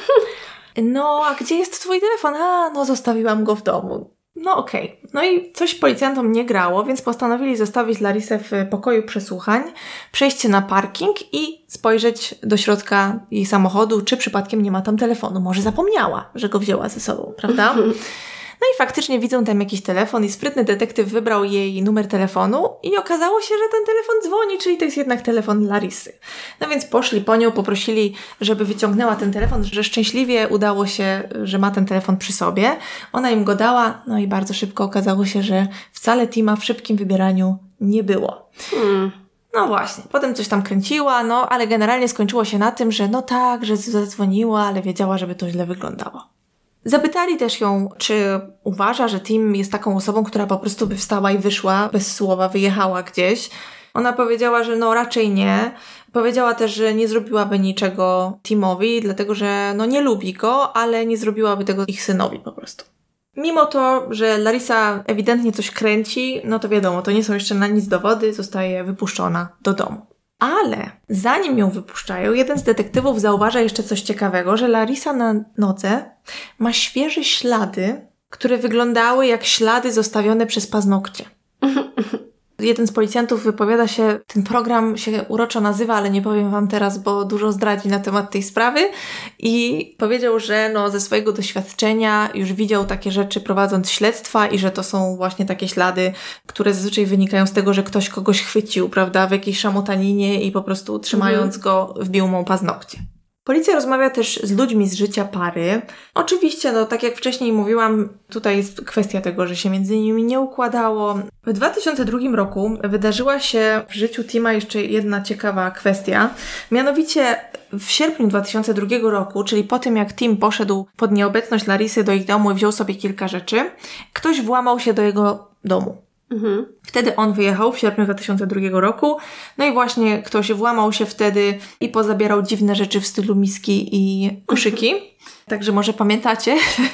No, a gdzie jest twój telefon? No zostawiłam go w domu. No okej. No i coś policjantom nie grało, więc postanowili zostawić Larissę w pokoju przesłuchań, przejść na parking i spojrzeć do środka jej samochodu, czy przypadkiem nie ma tam telefonu. Może zapomniała, że go wzięła ze sobą, prawda? No i faktycznie widzą tam jakiś telefon i sprytny detektyw wybrał jej numer telefonu i okazało się, że ten telefon dzwoni, czyli to jest jednak telefon Larissy. No więc poszli po nią, poprosili, żeby wyciągnęła ten telefon, że szczęśliwie udało się, że ma ten telefon przy sobie. Ona im go dała, no i bardzo szybko okazało się, że wcale Tima w szybkim wybieraniu nie było. No właśnie, potem coś tam kręciła, no ale generalnie skończyło się na tym, że no tak, że zadzwoniła, ale wiedziała, żeby to źle wyglądało. Zapytali też ją, czy uważa, że Tim jest taką osobą, która po prostu by wstała i wyszła, bez słowa wyjechała gdzieś. Ona powiedziała, że no raczej nie. Powiedziała też, że nie zrobiłaby niczego Timowi, dlatego że no nie lubi go, ale nie zrobiłaby tego ich synowi po prostu. Mimo to, że Larissa ewidentnie coś kręci, no to wiadomo, to nie są jeszcze na nic dowody, zostaje wypuszczona do domu. Ale zanim ją wypuszczają, jeden z detektywów zauważa jeszcze coś ciekawego, że Larissa na nodze ma świeże ślady, które wyglądały jak ślady zostawione przez paznokcie. Jeden z policjantów wypowiada się, ten program się uroczo nazywa, ale nie powiem wam teraz, bo dużo zdradzi na temat tej sprawy i powiedział, że no ze swojego doświadczenia już widział takie rzeczy prowadząc śledztwa i że to są właśnie takie ślady, które zazwyczaj wynikają z tego, że ktoś kogoś chwycił, prawda, w jakiejś szamotaninie i po prostu trzymając go wbił mu paznokcie. Policja rozmawia też z ludźmi z życia pary. Oczywiście, no tak jak wcześniej mówiłam, tutaj jest kwestia tego, że się między nimi nie układało. W 2002 roku wydarzyła się w życiu Tima jeszcze jedna ciekawa kwestia. Mianowicie w sierpniu 2002 roku, czyli po tym jak Tim poszedł pod nieobecność Larissy do ich domu i wziął sobie kilka rzeczy, ktoś włamał się do jego domu. Wtedy on wyjechał w sierpniu 2002 roku, no i właśnie ktoś włamał się wtedy i pozabierał dziwne rzeczy w stylu miski i koszyki. Także może pamiętacie,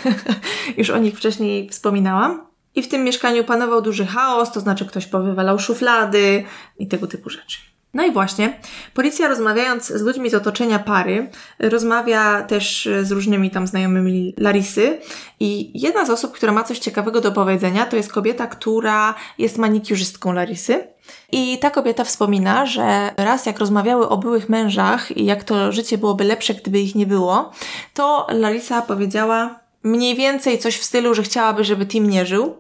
już o nich wcześniej wspominałam. I w tym mieszkaniu panował duży chaos, to znaczy ktoś powywalał szuflady i tego typu rzeczy. No i właśnie, policja rozmawiając z ludźmi z otoczenia pary, rozmawia też z różnymi tam znajomymi Larissy i jedna z osób, która ma coś ciekawego do powiedzenia, to jest kobieta, która jest manikiurzystką Larissy. I ta kobieta wspomina, że raz jak rozmawiały o byłych mężach i jak to życie byłoby lepsze, gdyby ich nie było, to Larissa powiedziała mniej więcej coś w stylu, że chciałaby, żeby Tim nie żył.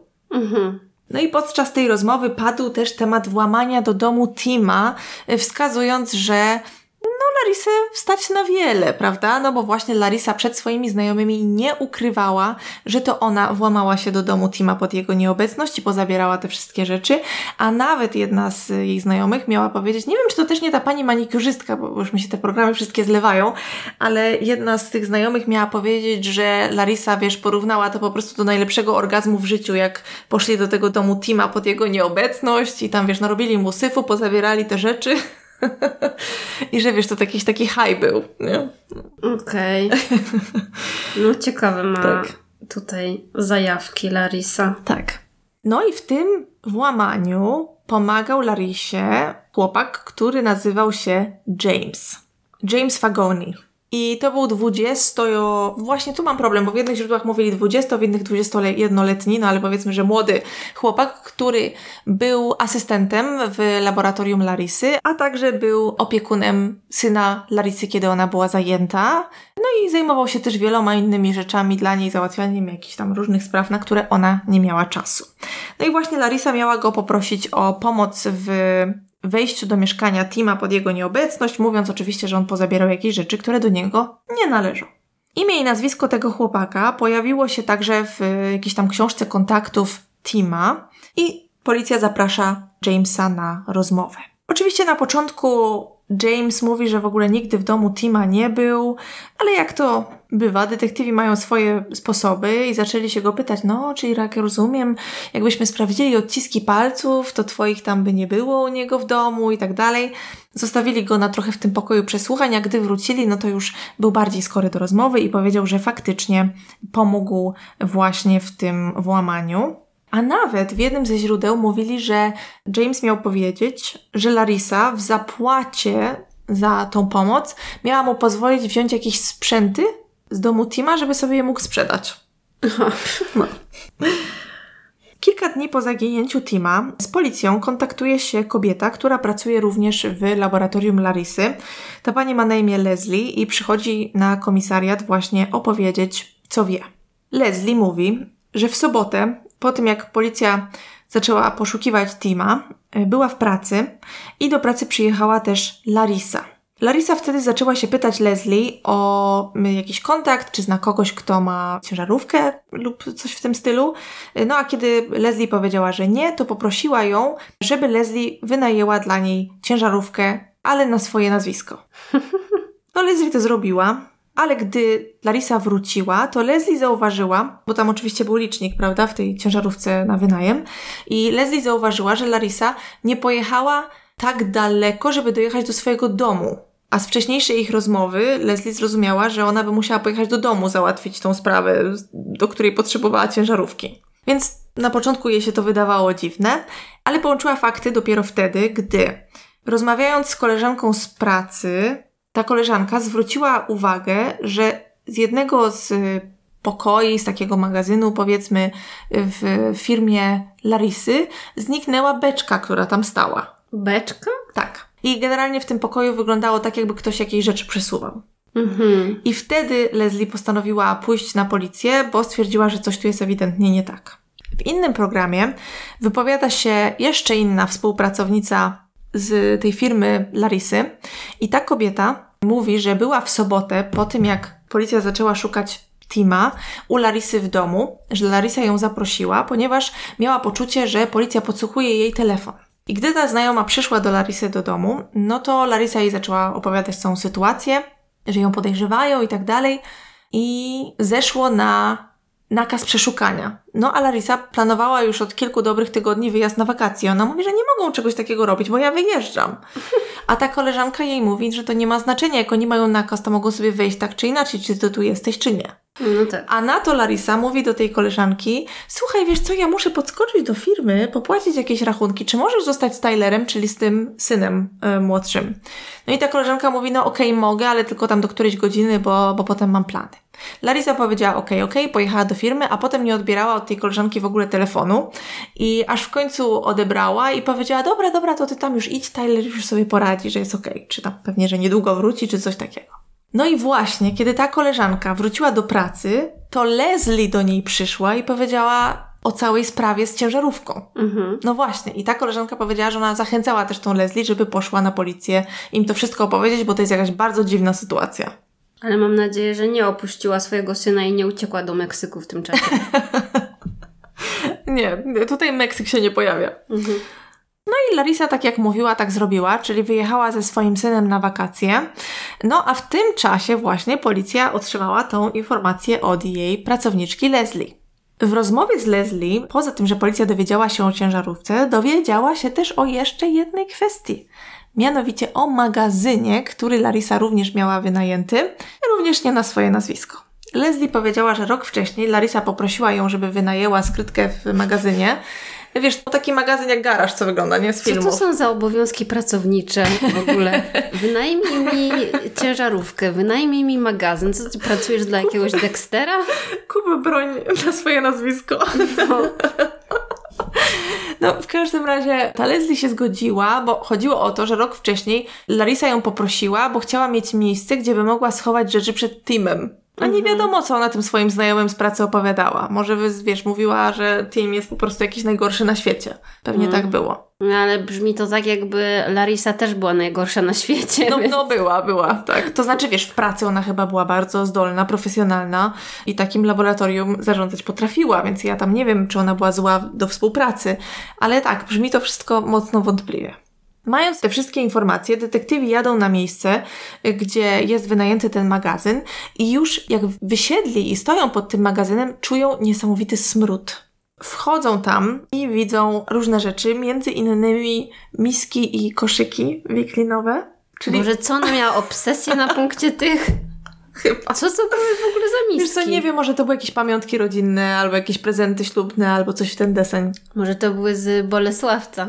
No i podczas tej rozmowy padł też temat włamania do domu Tima, wskazując, że no Larisę stać na wiele, prawda? No bo właśnie Larisa przed swoimi znajomymi nie ukrywała, że to ona włamała się do domu Tima pod jego nieobecność i pozabierała te wszystkie rzeczy, a nawet jedna z jej znajomych miała powiedzieć, nie wiem, czy to też nie ta pani manikurzystka, bo już mi się te programy wszystkie zlewają, ale jedna z tych znajomych miała powiedzieć, że Larisa, wiesz, porównała to po prostu do najlepszego orgazmu w życiu, jak poszli do tego domu Tima pod jego nieobecność i tam, wiesz, narobili mu syfu, pozabierali te rzeczy. I że wiesz, to jakiś taki high był, nie? Okej. No ciekawe ma tutaj zajawki Larisa. Tak. No i w tym włamaniu pomagał Larisie chłopak, który nazywał się James Fagoni. I to był właśnie tu mam problem, bo w jednych źródłach mówili 20, w innych 21-letni, no ale powiedzmy, że młody chłopak, który był asystentem w laboratorium Larisy, a także był opiekunem syna Larisy, kiedy ona była zajęta. No i zajmował się też wieloma innymi rzeczami dla niej, załatwianiem jakichś tam różnych spraw, na które ona nie miała czasu. No i właśnie Larisa miała go poprosić o pomoc w wejściu do mieszkania Tima pod jego nieobecność, mówiąc oczywiście, że on pozabierał jakieś rzeczy, które do niego nie należą. Imię i nazwisko tego chłopaka pojawiło się także w jakiejś tam książce kontaktów Tima i policja zaprasza Jamesa na rozmowę. Oczywiście na początku James mówi, że w ogóle nigdy w domu Tima nie był, ale jak to bywa, detektywi mają swoje sposoby i zaczęli się go pytać, no, czyli jak rozumiem, jakbyśmy sprawdzili odciski palców, to twoich tam by nie było u niego w domu i tak dalej. Zostawili go na trochę w tym pokoju przesłuchań, a gdy wrócili, no to już był bardziej skory do rozmowy i powiedział, że faktycznie pomógł właśnie w tym włamaniu. A nawet w jednym ze źródeł mówili, że James miał powiedzieć, że Larisa w zapłacie za tą pomoc miała mu pozwolić wziąć jakieś sprzęty z domu Tima, żeby sobie je mógł sprzedać. No. Kilka dni po zaginięciu Tima z policją kontaktuje się kobieta, która pracuje również w laboratorium Larisy. Ta pani ma na imię Leslie i przychodzi na komisariat właśnie opowiedzieć, co wie. Leslie mówi, że w sobotę, po tym jak policja zaczęła poszukiwać Tima, była w pracy i do pracy przyjechała też Larisa. Larisa wtedy zaczęła się pytać Leslie o jakiś kontakt, czy zna kogoś, kto ma ciężarówkę lub coś w tym stylu. No a kiedy Leslie powiedziała, że nie, to poprosiła ją, żeby Leslie wynajęła dla niej ciężarówkę, ale na swoje nazwisko. No Leslie to zrobiła. Ale gdy Larisa wróciła, to Leslie zauważyła, bo tam oczywiście był licznik, prawda, w tej ciężarówce na wynajem, i Leslie zauważyła, że Larisa nie pojechała tak daleko, żeby dojechać do swojego domu. A z wcześniejszej ich rozmowy Leslie zrozumiała, że ona by musiała pojechać do domu załatwić tą sprawę, do której potrzebowała ciężarówki. Więc na początku jej się to wydawało dziwne, ale połączyła fakty dopiero wtedy, gdy rozmawiając z koleżanką z pracy, ta koleżanka zwróciła uwagę, że z jednego z pokoi, z takiego magazynu, powiedzmy, w firmie Larisy, zniknęła beczka, która tam stała. Beczka? Tak. I generalnie w tym pokoju wyglądało tak, jakby ktoś jakieś rzeczy przesuwał. I wtedy Leslie postanowiła pójść na policję, bo stwierdziła, że coś tu jest ewidentnie nie tak. W innym programie wypowiada się jeszcze inna współpracownica z tej firmy Larisy i ta kobieta mówi, że była w sobotę po tym, jak policja zaczęła szukać Tima u Larisy w domu, że Larisa ją zaprosiła, ponieważ miała poczucie, że policja podsłuchuje jej telefon. I gdy ta znajoma przyszła do Larisy do domu, no to Larisa jej zaczęła opowiadać całą sytuację, że ją podejrzewają i tak dalej i zeszło na nakaz przeszukania. No a Larisa planowała już od kilku dobrych tygodni wyjazd na wakacje. Ona mówi, że nie mogą czegoś takiego robić, bo ja wyjeżdżam. A ta koleżanka jej mówi, że to nie ma znaczenia, jak oni mają nakaz, to mogą sobie wyjść tak czy inaczej, czy ty tu jesteś, czy nie. No tak. A na to Larisa mówi do tej koleżanki, słuchaj, wiesz co, ja muszę podskoczyć do firmy, popłacić jakieś rachunki, czy możesz zostać z Tylerem, czyli z tym synem młodszym. No i ta koleżanka mówi, no okej, mogę, ale tylko tam do którejś godziny, bo potem mam plany. Larisa powiedziała okej, pojechała do firmy, a potem nie odbierała od tej koleżanki w ogóle telefonu i aż w końcu odebrała i powiedziała, dobra, to ty tam już idź, Tyler już sobie poradzi, że jest okej, czy tam pewnie, że niedługo wróci, czy coś takiego. No i właśnie, kiedy ta koleżanka wróciła do pracy, to Leslie do niej przyszła i powiedziała, o całej sprawie z ciężarówką. No właśnie. I ta koleżanka powiedziała, że ona zachęcała też tą Leslie, żeby poszła na policję im to wszystko opowiedzieć, bo to jest jakaś bardzo dziwna sytuacja. Ale mam nadzieję, że nie opuściła swojego syna i nie uciekła do Meksyku w tym czasie. Nie, tutaj Meksyk się nie pojawia. No i Larisa, tak jak mówiła, tak zrobiła, czyli wyjechała ze swoim synem na wakacje. No a w tym czasie właśnie policja otrzymała tą informację od jej pracowniczki Leslie. W rozmowie z Leslie, poza tym, że policja dowiedziała się o ciężarówce, dowiedziała się też o jeszcze jednej kwestii. Mianowicie o magazynie, który Larisa również miała wynajęty, również nie na swoje nazwisko. Leslie powiedziała, że rok wcześniej Larisa poprosiła ją, żeby wynajęła skrytkę w magazynie. Wiesz, to taki magazyn jak garaż, co wygląda, nie? Z filmów. Co to są za obowiązki pracownicze w ogóle? Wynajmij mi ciężarówkę, wynajmij mi magazyn. Co, ty pracujesz dla jakiegoś Dextera? Kup broń na swoje nazwisko. No, w każdym razie ta Leslie się zgodziła, bo chodziło o to, że rok wcześniej Larisa ją poprosiła, bo chciała mieć miejsce, gdzie by mogła schować rzeczy przed Timem. A nie wiadomo, co ona tym swoim znajomym z pracy opowiadała. Może, wiesz, mówiła, że Tim jest po prostu jakiś najgorszy na świecie. Pewnie tak było. No, ale brzmi to tak, jakby Larisa też była najgorsza na świecie. No, więc... no była, tak. To znaczy, wiesz, w pracy ona chyba była bardzo zdolna, profesjonalna i takim laboratorium zarządzać potrafiła, więc ja tam nie wiem, czy ona była zła do współpracy. Ale tak, brzmi to wszystko mocno wątpliwie. Mając te wszystkie informacje, detektywi jadą na miejsce, gdzie jest wynajęty ten magazyn i już jak wysiedli i stoją pod tym magazynem, czują niesamowity smród. Wchodzą tam i widzą różne rzeczy, między innymi miski i koszyki wiklinowe. Czyli... Może co, ona miała obsesję na punkcie tych? Chyba. Co to były w ogóle za miski? Wiesz co, nie wiem, może to były jakieś pamiątki rodzinne, albo jakieś prezenty ślubne, albo coś w ten deseń. Może to były z Bolesławca.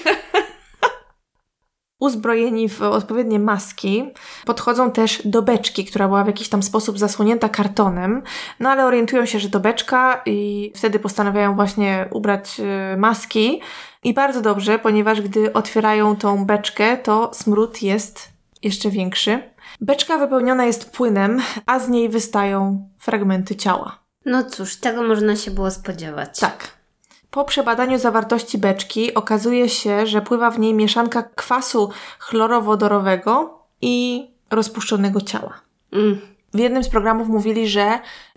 Uzbrojeni w odpowiednie maski, podchodzą też do beczki, która była w jakiś tam sposób zasłonięta kartonem, no ale orientują się, że to beczka i wtedy postanawiają właśnie ubrać maski i bardzo dobrze, ponieważ gdy otwierają tą beczkę, to smród jest jeszcze większy. Beczka wypełniona jest płynem, a z niej wystają fragmenty ciała. No cóż, tego można się było spodziewać. Tak. Po przebadaniu zawartości beczki okazuje się, że pływa w niej mieszanka kwasu chlorowodorowego i rozpuszczonego ciała. W jednym z programów mówili, że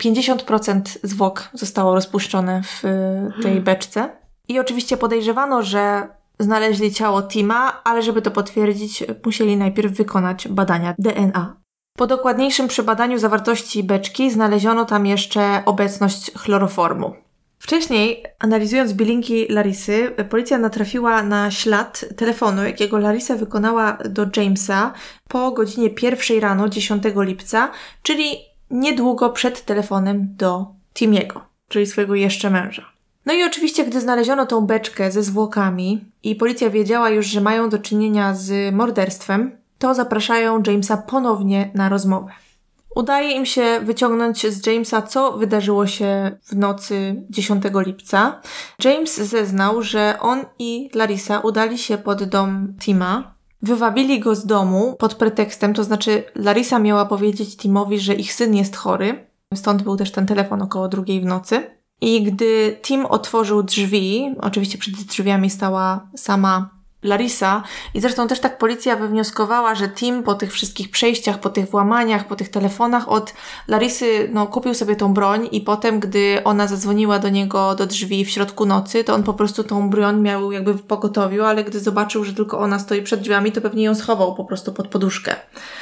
50% zwłok zostało rozpuszczone w tej beczce. I oczywiście podejrzewano, że znaleźli ciało Tima, ale żeby to potwierdzić, musieli najpierw wykonać badania DNA. Po dokładniejszym przebadaniu zawartości beczki znaleziono tam jeszcze obecność chloroformu. Wcześniej, analizując bilinki Larisy, policja natrafiła na ślad telefonu, jakiego Larisa wykonała do Jamesa po godzinie 1 rano 10 lipca, czyli niedługo przed telefonem do Timiego, czyli swojego jeszcze męża. No i oczywiście, gdy znaleziono tą beczkę ze zwłokami i policja wiedziała już, że mają do czynienia z morderstwem, to zapraszają Jamesa ponownie na rozmowę. Udaje im się wyciągnąć z Jamesa, co wydarzyło się w nocy 10 lipca. James zeznał, że on i Larisa udali się pod dom Tima, wywabili go z domu pod pretekstem, to znaczy Larisa miała powiedzieć Timowi, że ich syn jest chory, stąd był też ten telefon około 2 w nocy. I gdy Tim otworzył drzwi, oczywiście przed drzwiami stała sama Larisa i zresztą też tak policja wywnioskowała, że Tim po tych wszystkich przejściach, po tych włamaniach, po tych telefonach od Larisy kupił sobie tą broń i potem, gdy ona zadzwoniła do niego do drzwi w środku nocy, to on po prostu tą broń miał jakby w pogotowiu, ale gdy zobaczył, że tylko ona stoi przed drzwiami, to pewnie ją schował po prostu pod poduszkę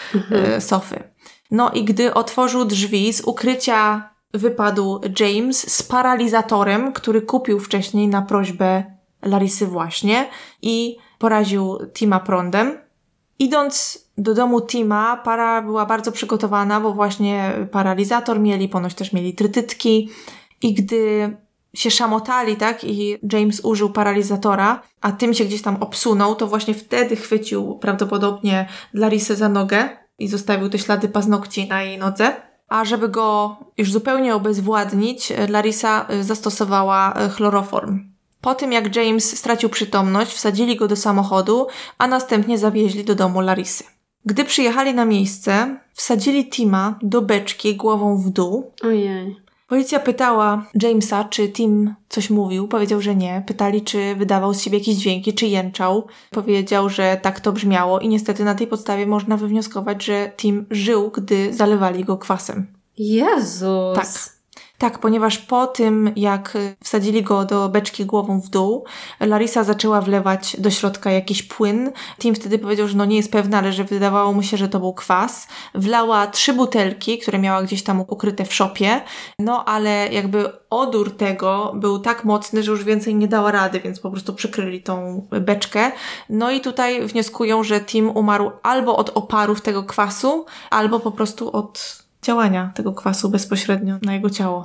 sofy. No i gdy otworzył drzwi, z ukrycia wypadł James z paralizatorem, który kupił wcześniej na prośbę Larisy właśnie i poraził Tima prądem. Idąc do domu Tima, para była bardzo przygotowana, bo właśnie paralizator mieli, ponoć też mieli trytytki i gdy się szamotali, tak, i James użył paralizatora, a Tim się gdzieś tam obsunął, to właśnie wtedy chwycił prawdopodobnie Larisę za nogę i zostawił te ślady paznokci na jej nodze. A żeby go już zupełnie obezwładnić, Larisa zastosowała chloroform. Po tym jak James stracił przytomność, wsadzili go do samochodu, a następnie zawieźli do domu Larisy. Gdy przyjechali na miejsce, wsadzili Tima do beczki głową w dół. Ojej. Policja pytała Jamesa, czy Tim coś mówił. Powiedział, że nie. Pytali, czy wydawał z siebie jakieś dźwięki, czy jęczał. Powiedział, że tak to brzmiało i niestety na tej podstawie można wywnioskować, że Tim żył, gdy zalewali go kwasem. Jezus! Tak. Tak, ponieważ po tym, jak wsadzili go do beczki głową w dół, Larisa zaczęła wlewać do środka jakiś płyn. Tim wtedy powiedział, że nie jest pewna, ale że wydawało mu się, że to był kwas. Wlała 3 butelki, które miała gdzieś tam ukryte w szopie, ale jakby odór tego był tak mocny, że już więcej nie dała rady, więc po prostu przykryli tą beczkę. No i tutaj wnioskują, że Tim umarł albo od oparów tego kwasu, albo po prostu od działania tego kwasu bezpośrednio na jego ciało.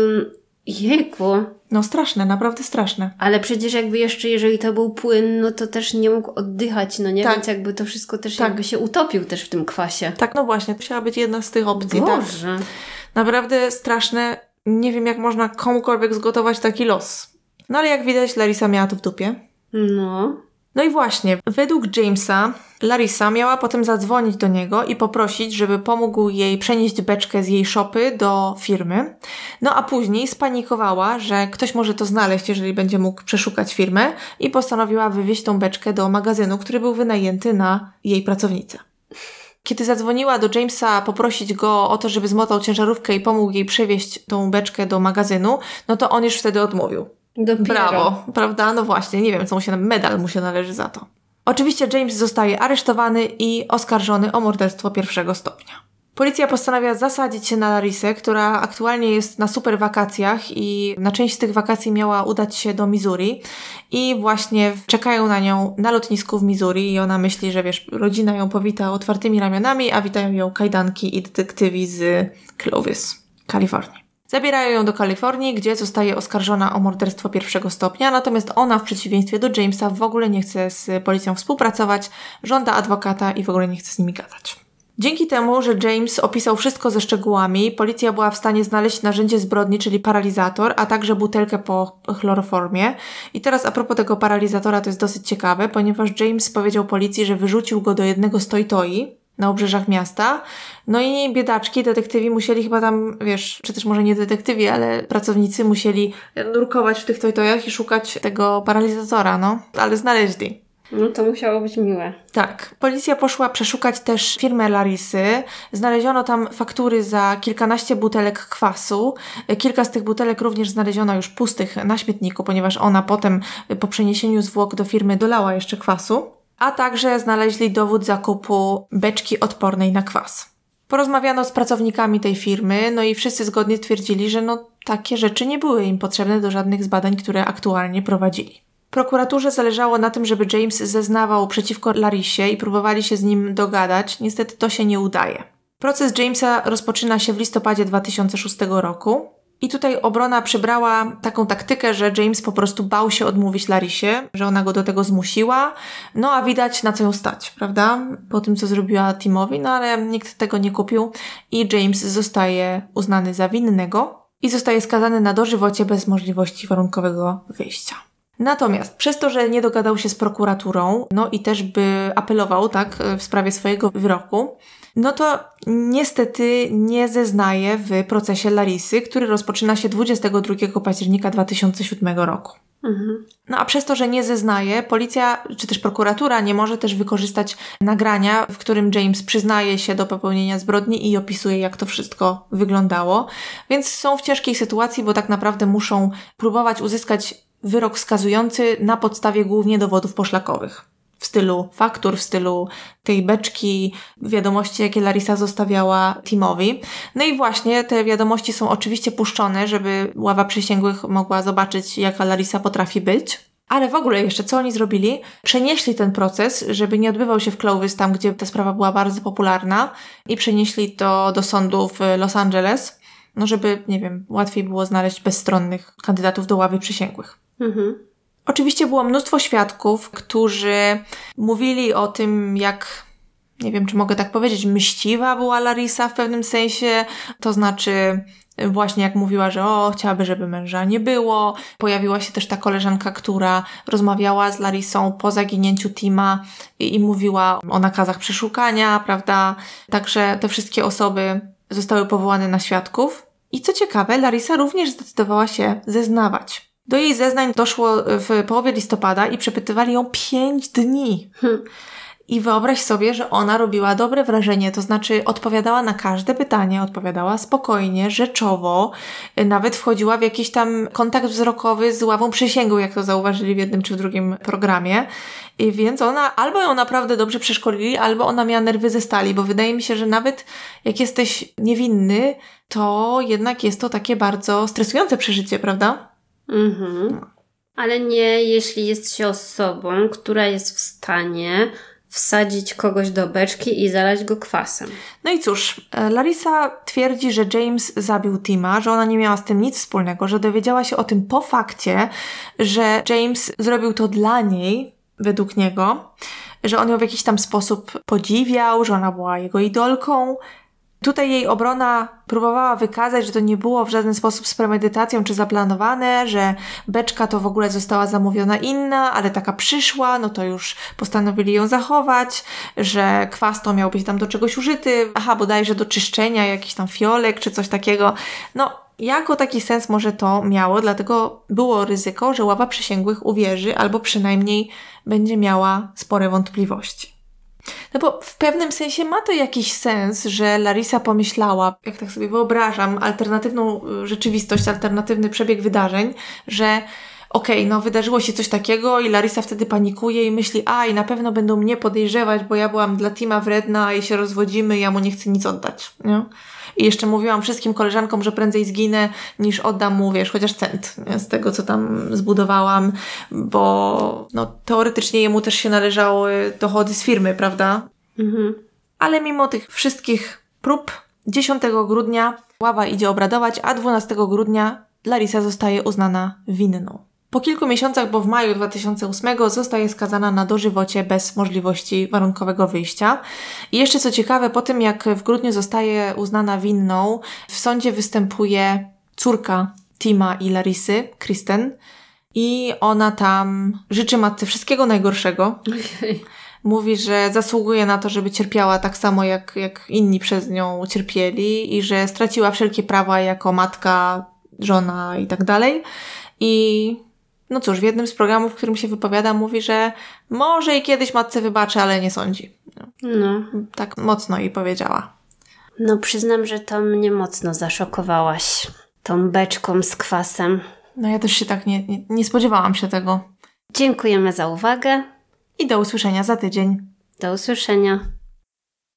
Jejku. No straszne, naprawdę straszne. Ale przecież jakby jeszcze, jeżeli to był płyn, no to też nie mógł oddychać, no nie? Tak. Więc jakby to wszystko też jakby się utopił też w tym kwasie. Tak, no właśnie, to musiała być jedna z tych opcji. Boże. Tak. Naprawdę straszne. Nie wiem, jak można komukolwiek zgotować taki los. No ale jak widać, Larisa miała to w dupie. No i właśnie, według Jamesa, Larisa miała potem zadzwonić do niego i poprosić, żeby pomógł jej przenieść beczkę z jej szopy do firmy. No a później spanikowała, że ktoś może to znaleźć, jeżeli będzie mógł przeszukać firmę i postanowiła wywieźć tą beczkę do magazynu, który był wynajęty na jej pracownicę. Kiedy zadzwoniła do Jamesa poprosić go o to, żeby zmotał ciężarówkę i pomógł jej przewieźć tą beczkę do magazynu, no to on już wtedy odmówił. Dopiero. Brawo, prawda? No właśnie, nie wiem, medal mu się należy za to. Oczywiście James zostaje aresztowany i oskarżony o morderstwo 1. stopnia. Policja postanawia zasadzić się na Larisę, która aktualnie jest na super wakacjach i na część z tych wakacji miała udać się do Missouri i właśnie czekają na nią na lotnisku w Missouri i ona myśli, że rodzina ją powita otwartymi ramionami, a witają ją kajdanki i detektywi z Clovis, Kalifornii. Zabierają ją do Kalifornii, gdzie zostaje oskarżona o morderstwo 1. stopnia, natomiast ona w przeciwieństwie do Jamesa w ogóle nie chce z policją współpracować, żąda adwokata i w ogóle nie chce z nimi gadać. Dzięki temu, że James opisał wszystko ze szczegółami, policja była w stanie znaleźć narzędzie zbrodni, czyli paralizator, a także butelkę po chloroformie. I teraz a propos tego paralizatora to jest dosyć ciekawe, ponieważ James powiedział policji, że wyrzucił go do jednego stoi-toi na obrzeżach miasta. No i biedaczki, detektywi musieli chyba tam, czy też może nie detektywi, ale pracownicy musieli nurkować w tych toj-tojach i szukać tego paralizatora, ale znaleźli. No to musiało być miłe. Tak. Policja poszła przeszukać też firmę Larisy. Znaleziono tam faktury za kilkanaście butelek kwasu. Kilka z tych butelek również znaleziono już pustych na śmietniku, ponieważ ona potem po przeniesieniu zwłok do firmy dolała jeszcze kwasu. A także znaleźli dowód zakupu beczki odpornej na kwas. Porozmawiano z pracownikami tej firmy, no i wszyscy zgodnie stwierdzili, że takie rzeczy nie były im potrzebne do żadnych z badań, które aktualnie prowadzili. Prokuraturze zależało na tym, żeby James zeznawał przeciwko Larisie i próbowali się z nim dogadać. Niestety to się nie udaje. Proces Jamesa rozpoczyna się w listopadzie 2006 roku. I tutaj obrona przybrała taką taktykę, że James po prostu bał się odmówić Larisie, że ona go do tego zmusiła, a widać na co ją stać, prawda? Po tym, co zrobiła Timowi, ale nikt tego nie kupił i James zostaje uznany za winnego i zostaje skazany na dożywocie bez możliwości warunkowego wyjścia. Natomiast przez to, że nie dogadał się z prokuraturą, i też by apelował, w sprawie swojego wyroku, to niestety nie zeznaje w procesie Larisy, który rozpoczyna się 22 października 2007 roku. A przez to, że nie zeznaje, policja czy też prokuratura nie może też wykorzystać nagrania, w którym James przyznaje się do popełnienia zbrodni i opisuje, jak to wszystko wyglądało. Więc są w ciężkiej sytuacji, bo tak naprawdę muszą próbować uzyskać wyrok skazujący na podstawie głównie dowodów poszlakowych. W stylu faktur, w stylu tej beczki, wiadomości, jakie Larisa zostawiała Timowi. No i właśnie te wiadomości są oczywiście puszczone, żeby ława przysięgłych mogła zobaczyć, jaka Larisa potrafi być. Ale w ogóle jeszcze co oni zrobili? Przenieśli ten proces, żeby nie odbywał się w Clovis, tam gdzie ta sprawa była bardzo popularna, i przenieśli to do sądu w Los Angeles, żeby, łatwiej było znaleźć bezstronnych kandydatów do ławy przysięgłych. Oczywiście było mnóstwo świadków, którzy mówili o tym, jak, nie wiem, czy mogę tak powiedzieć, mściwa była Larisa w pewnym sensie. To znaczy właśnie jak mówiła, że chciałaby, żeby męża nie było. Pojawiła się też ta koleżanka, która rozmawiała z Larisą po zaginięciu Tima i mówiła o nakazach przeszukania, prawda? Także te wszystkie osoby zostały powołane na świadków. I co ciekawe, Larisa również zdecydowała się zeznawać. Do jej zeznań doszło w połowie listopada i przepytywali ją 5 dni. I wyobraź sobie, że ona robiła dobre wrażenie, to znaczy odpowiadała na każde pytanie, odpowiadała spokojnie, rzeczowo, nawet wchodziła w jakiś tam kontakt wzrokowy z ławą przysięgłą, jak to zauważyli w jednym czy w drugim programie. I więc ona, albo ją naprawdę dobrze przeszkolili, albo ona miała nerwy ze stali, bo wydaje mi się, że nawet jak jesteś niewinny, to jednak jest to takie bardzo stresujące przeżycie, prawda? Ale nie, jeśli jest się osobą, która jest w stanie wsadzić kogoś do beczki i zalać go kwasem. No i cóż, Larisa twierdzi, że James zabił Tima, że ona nie miała z tym nic wspólnego, że dowiedziała się o tym po fakcie, że James zrobił to dla niej, według niego, że on ją w jakiś tam sposób podziwiał, że ona była jego idolką. Tutaj jej obrona próbowała wykazać, że to nie było w żaden sposób z premedytacją czy zaplanowane, że beczka to w ogóle została zamówiona inna, ale taka przyszła, no to już postanowili ją zachować, że kwas to miał być tam do czegoś użyty, bodajże do czyszczenia jakichś tam fiolek czy coś takiego. No, jako taki sens może to miało, dlatego było ryzyko, że ława przysięgłych uwierzy albo przynajmniej będzie miała spore wątpliwości. No bo w pewnym sensie ma to jakiś sens, że Larisa pomyślała, jak tak sobie wyobrażam, alternatywną rzeczywistość, alternatywny przebieg wydarzeń, że no wydarzyło się coś takiego i Larisa wtedy panikuje i myśli, i na pewno będą mnie podejrzewać, bo ja byłam dla Tima wredna i się rozwodzimy, ja mu nie chcę nic oddać, nie? I jeszcze mówiłam wszystkim koleżankom, że prędzej zginę, niż oddam mu, chociaż cent, nie? Z tego, co tam zbudowałam, bo teoretycznie jemu też się należały dochody z firmy, prawda? Ale mimo tych wszystkich prób, 10 grudnia ława idzie obradować, a 12 grudnia Larisa zostaje uznana winną. Po kilku miesiącach, bo w maju 2008 zostaje skazana na dożywocie bez możliwości warunkowego wyjścia. I jeszcze co ciekawe, po tym jak w grudniu zostaje uznana winną, w sądzie występuje córka Tima i Larisy, Kristen, i ona tam życzy matce wszystkiego najgorszego. Okay. Mówi, że zasługuje na to, żeby cierpiała tak samo jak inni przez nią cierpieli i że straciła wszelkie prawa jako matka, żona i tak dalej. I no cóż, w jednym z programów, w którym się wypowiada, mówi, że może i kiedyś matce wybaczy, ale nie sądzi. No. Tak mocno jej powiedziała. No przyznam, że to mnie mocno zaszokowałaś tą beczką z kwasem. No ja też się tak nie spodziewałam się tego. Dziękujemy za uwagę. I do usłyszenia za tydzień. Do usłyszenia.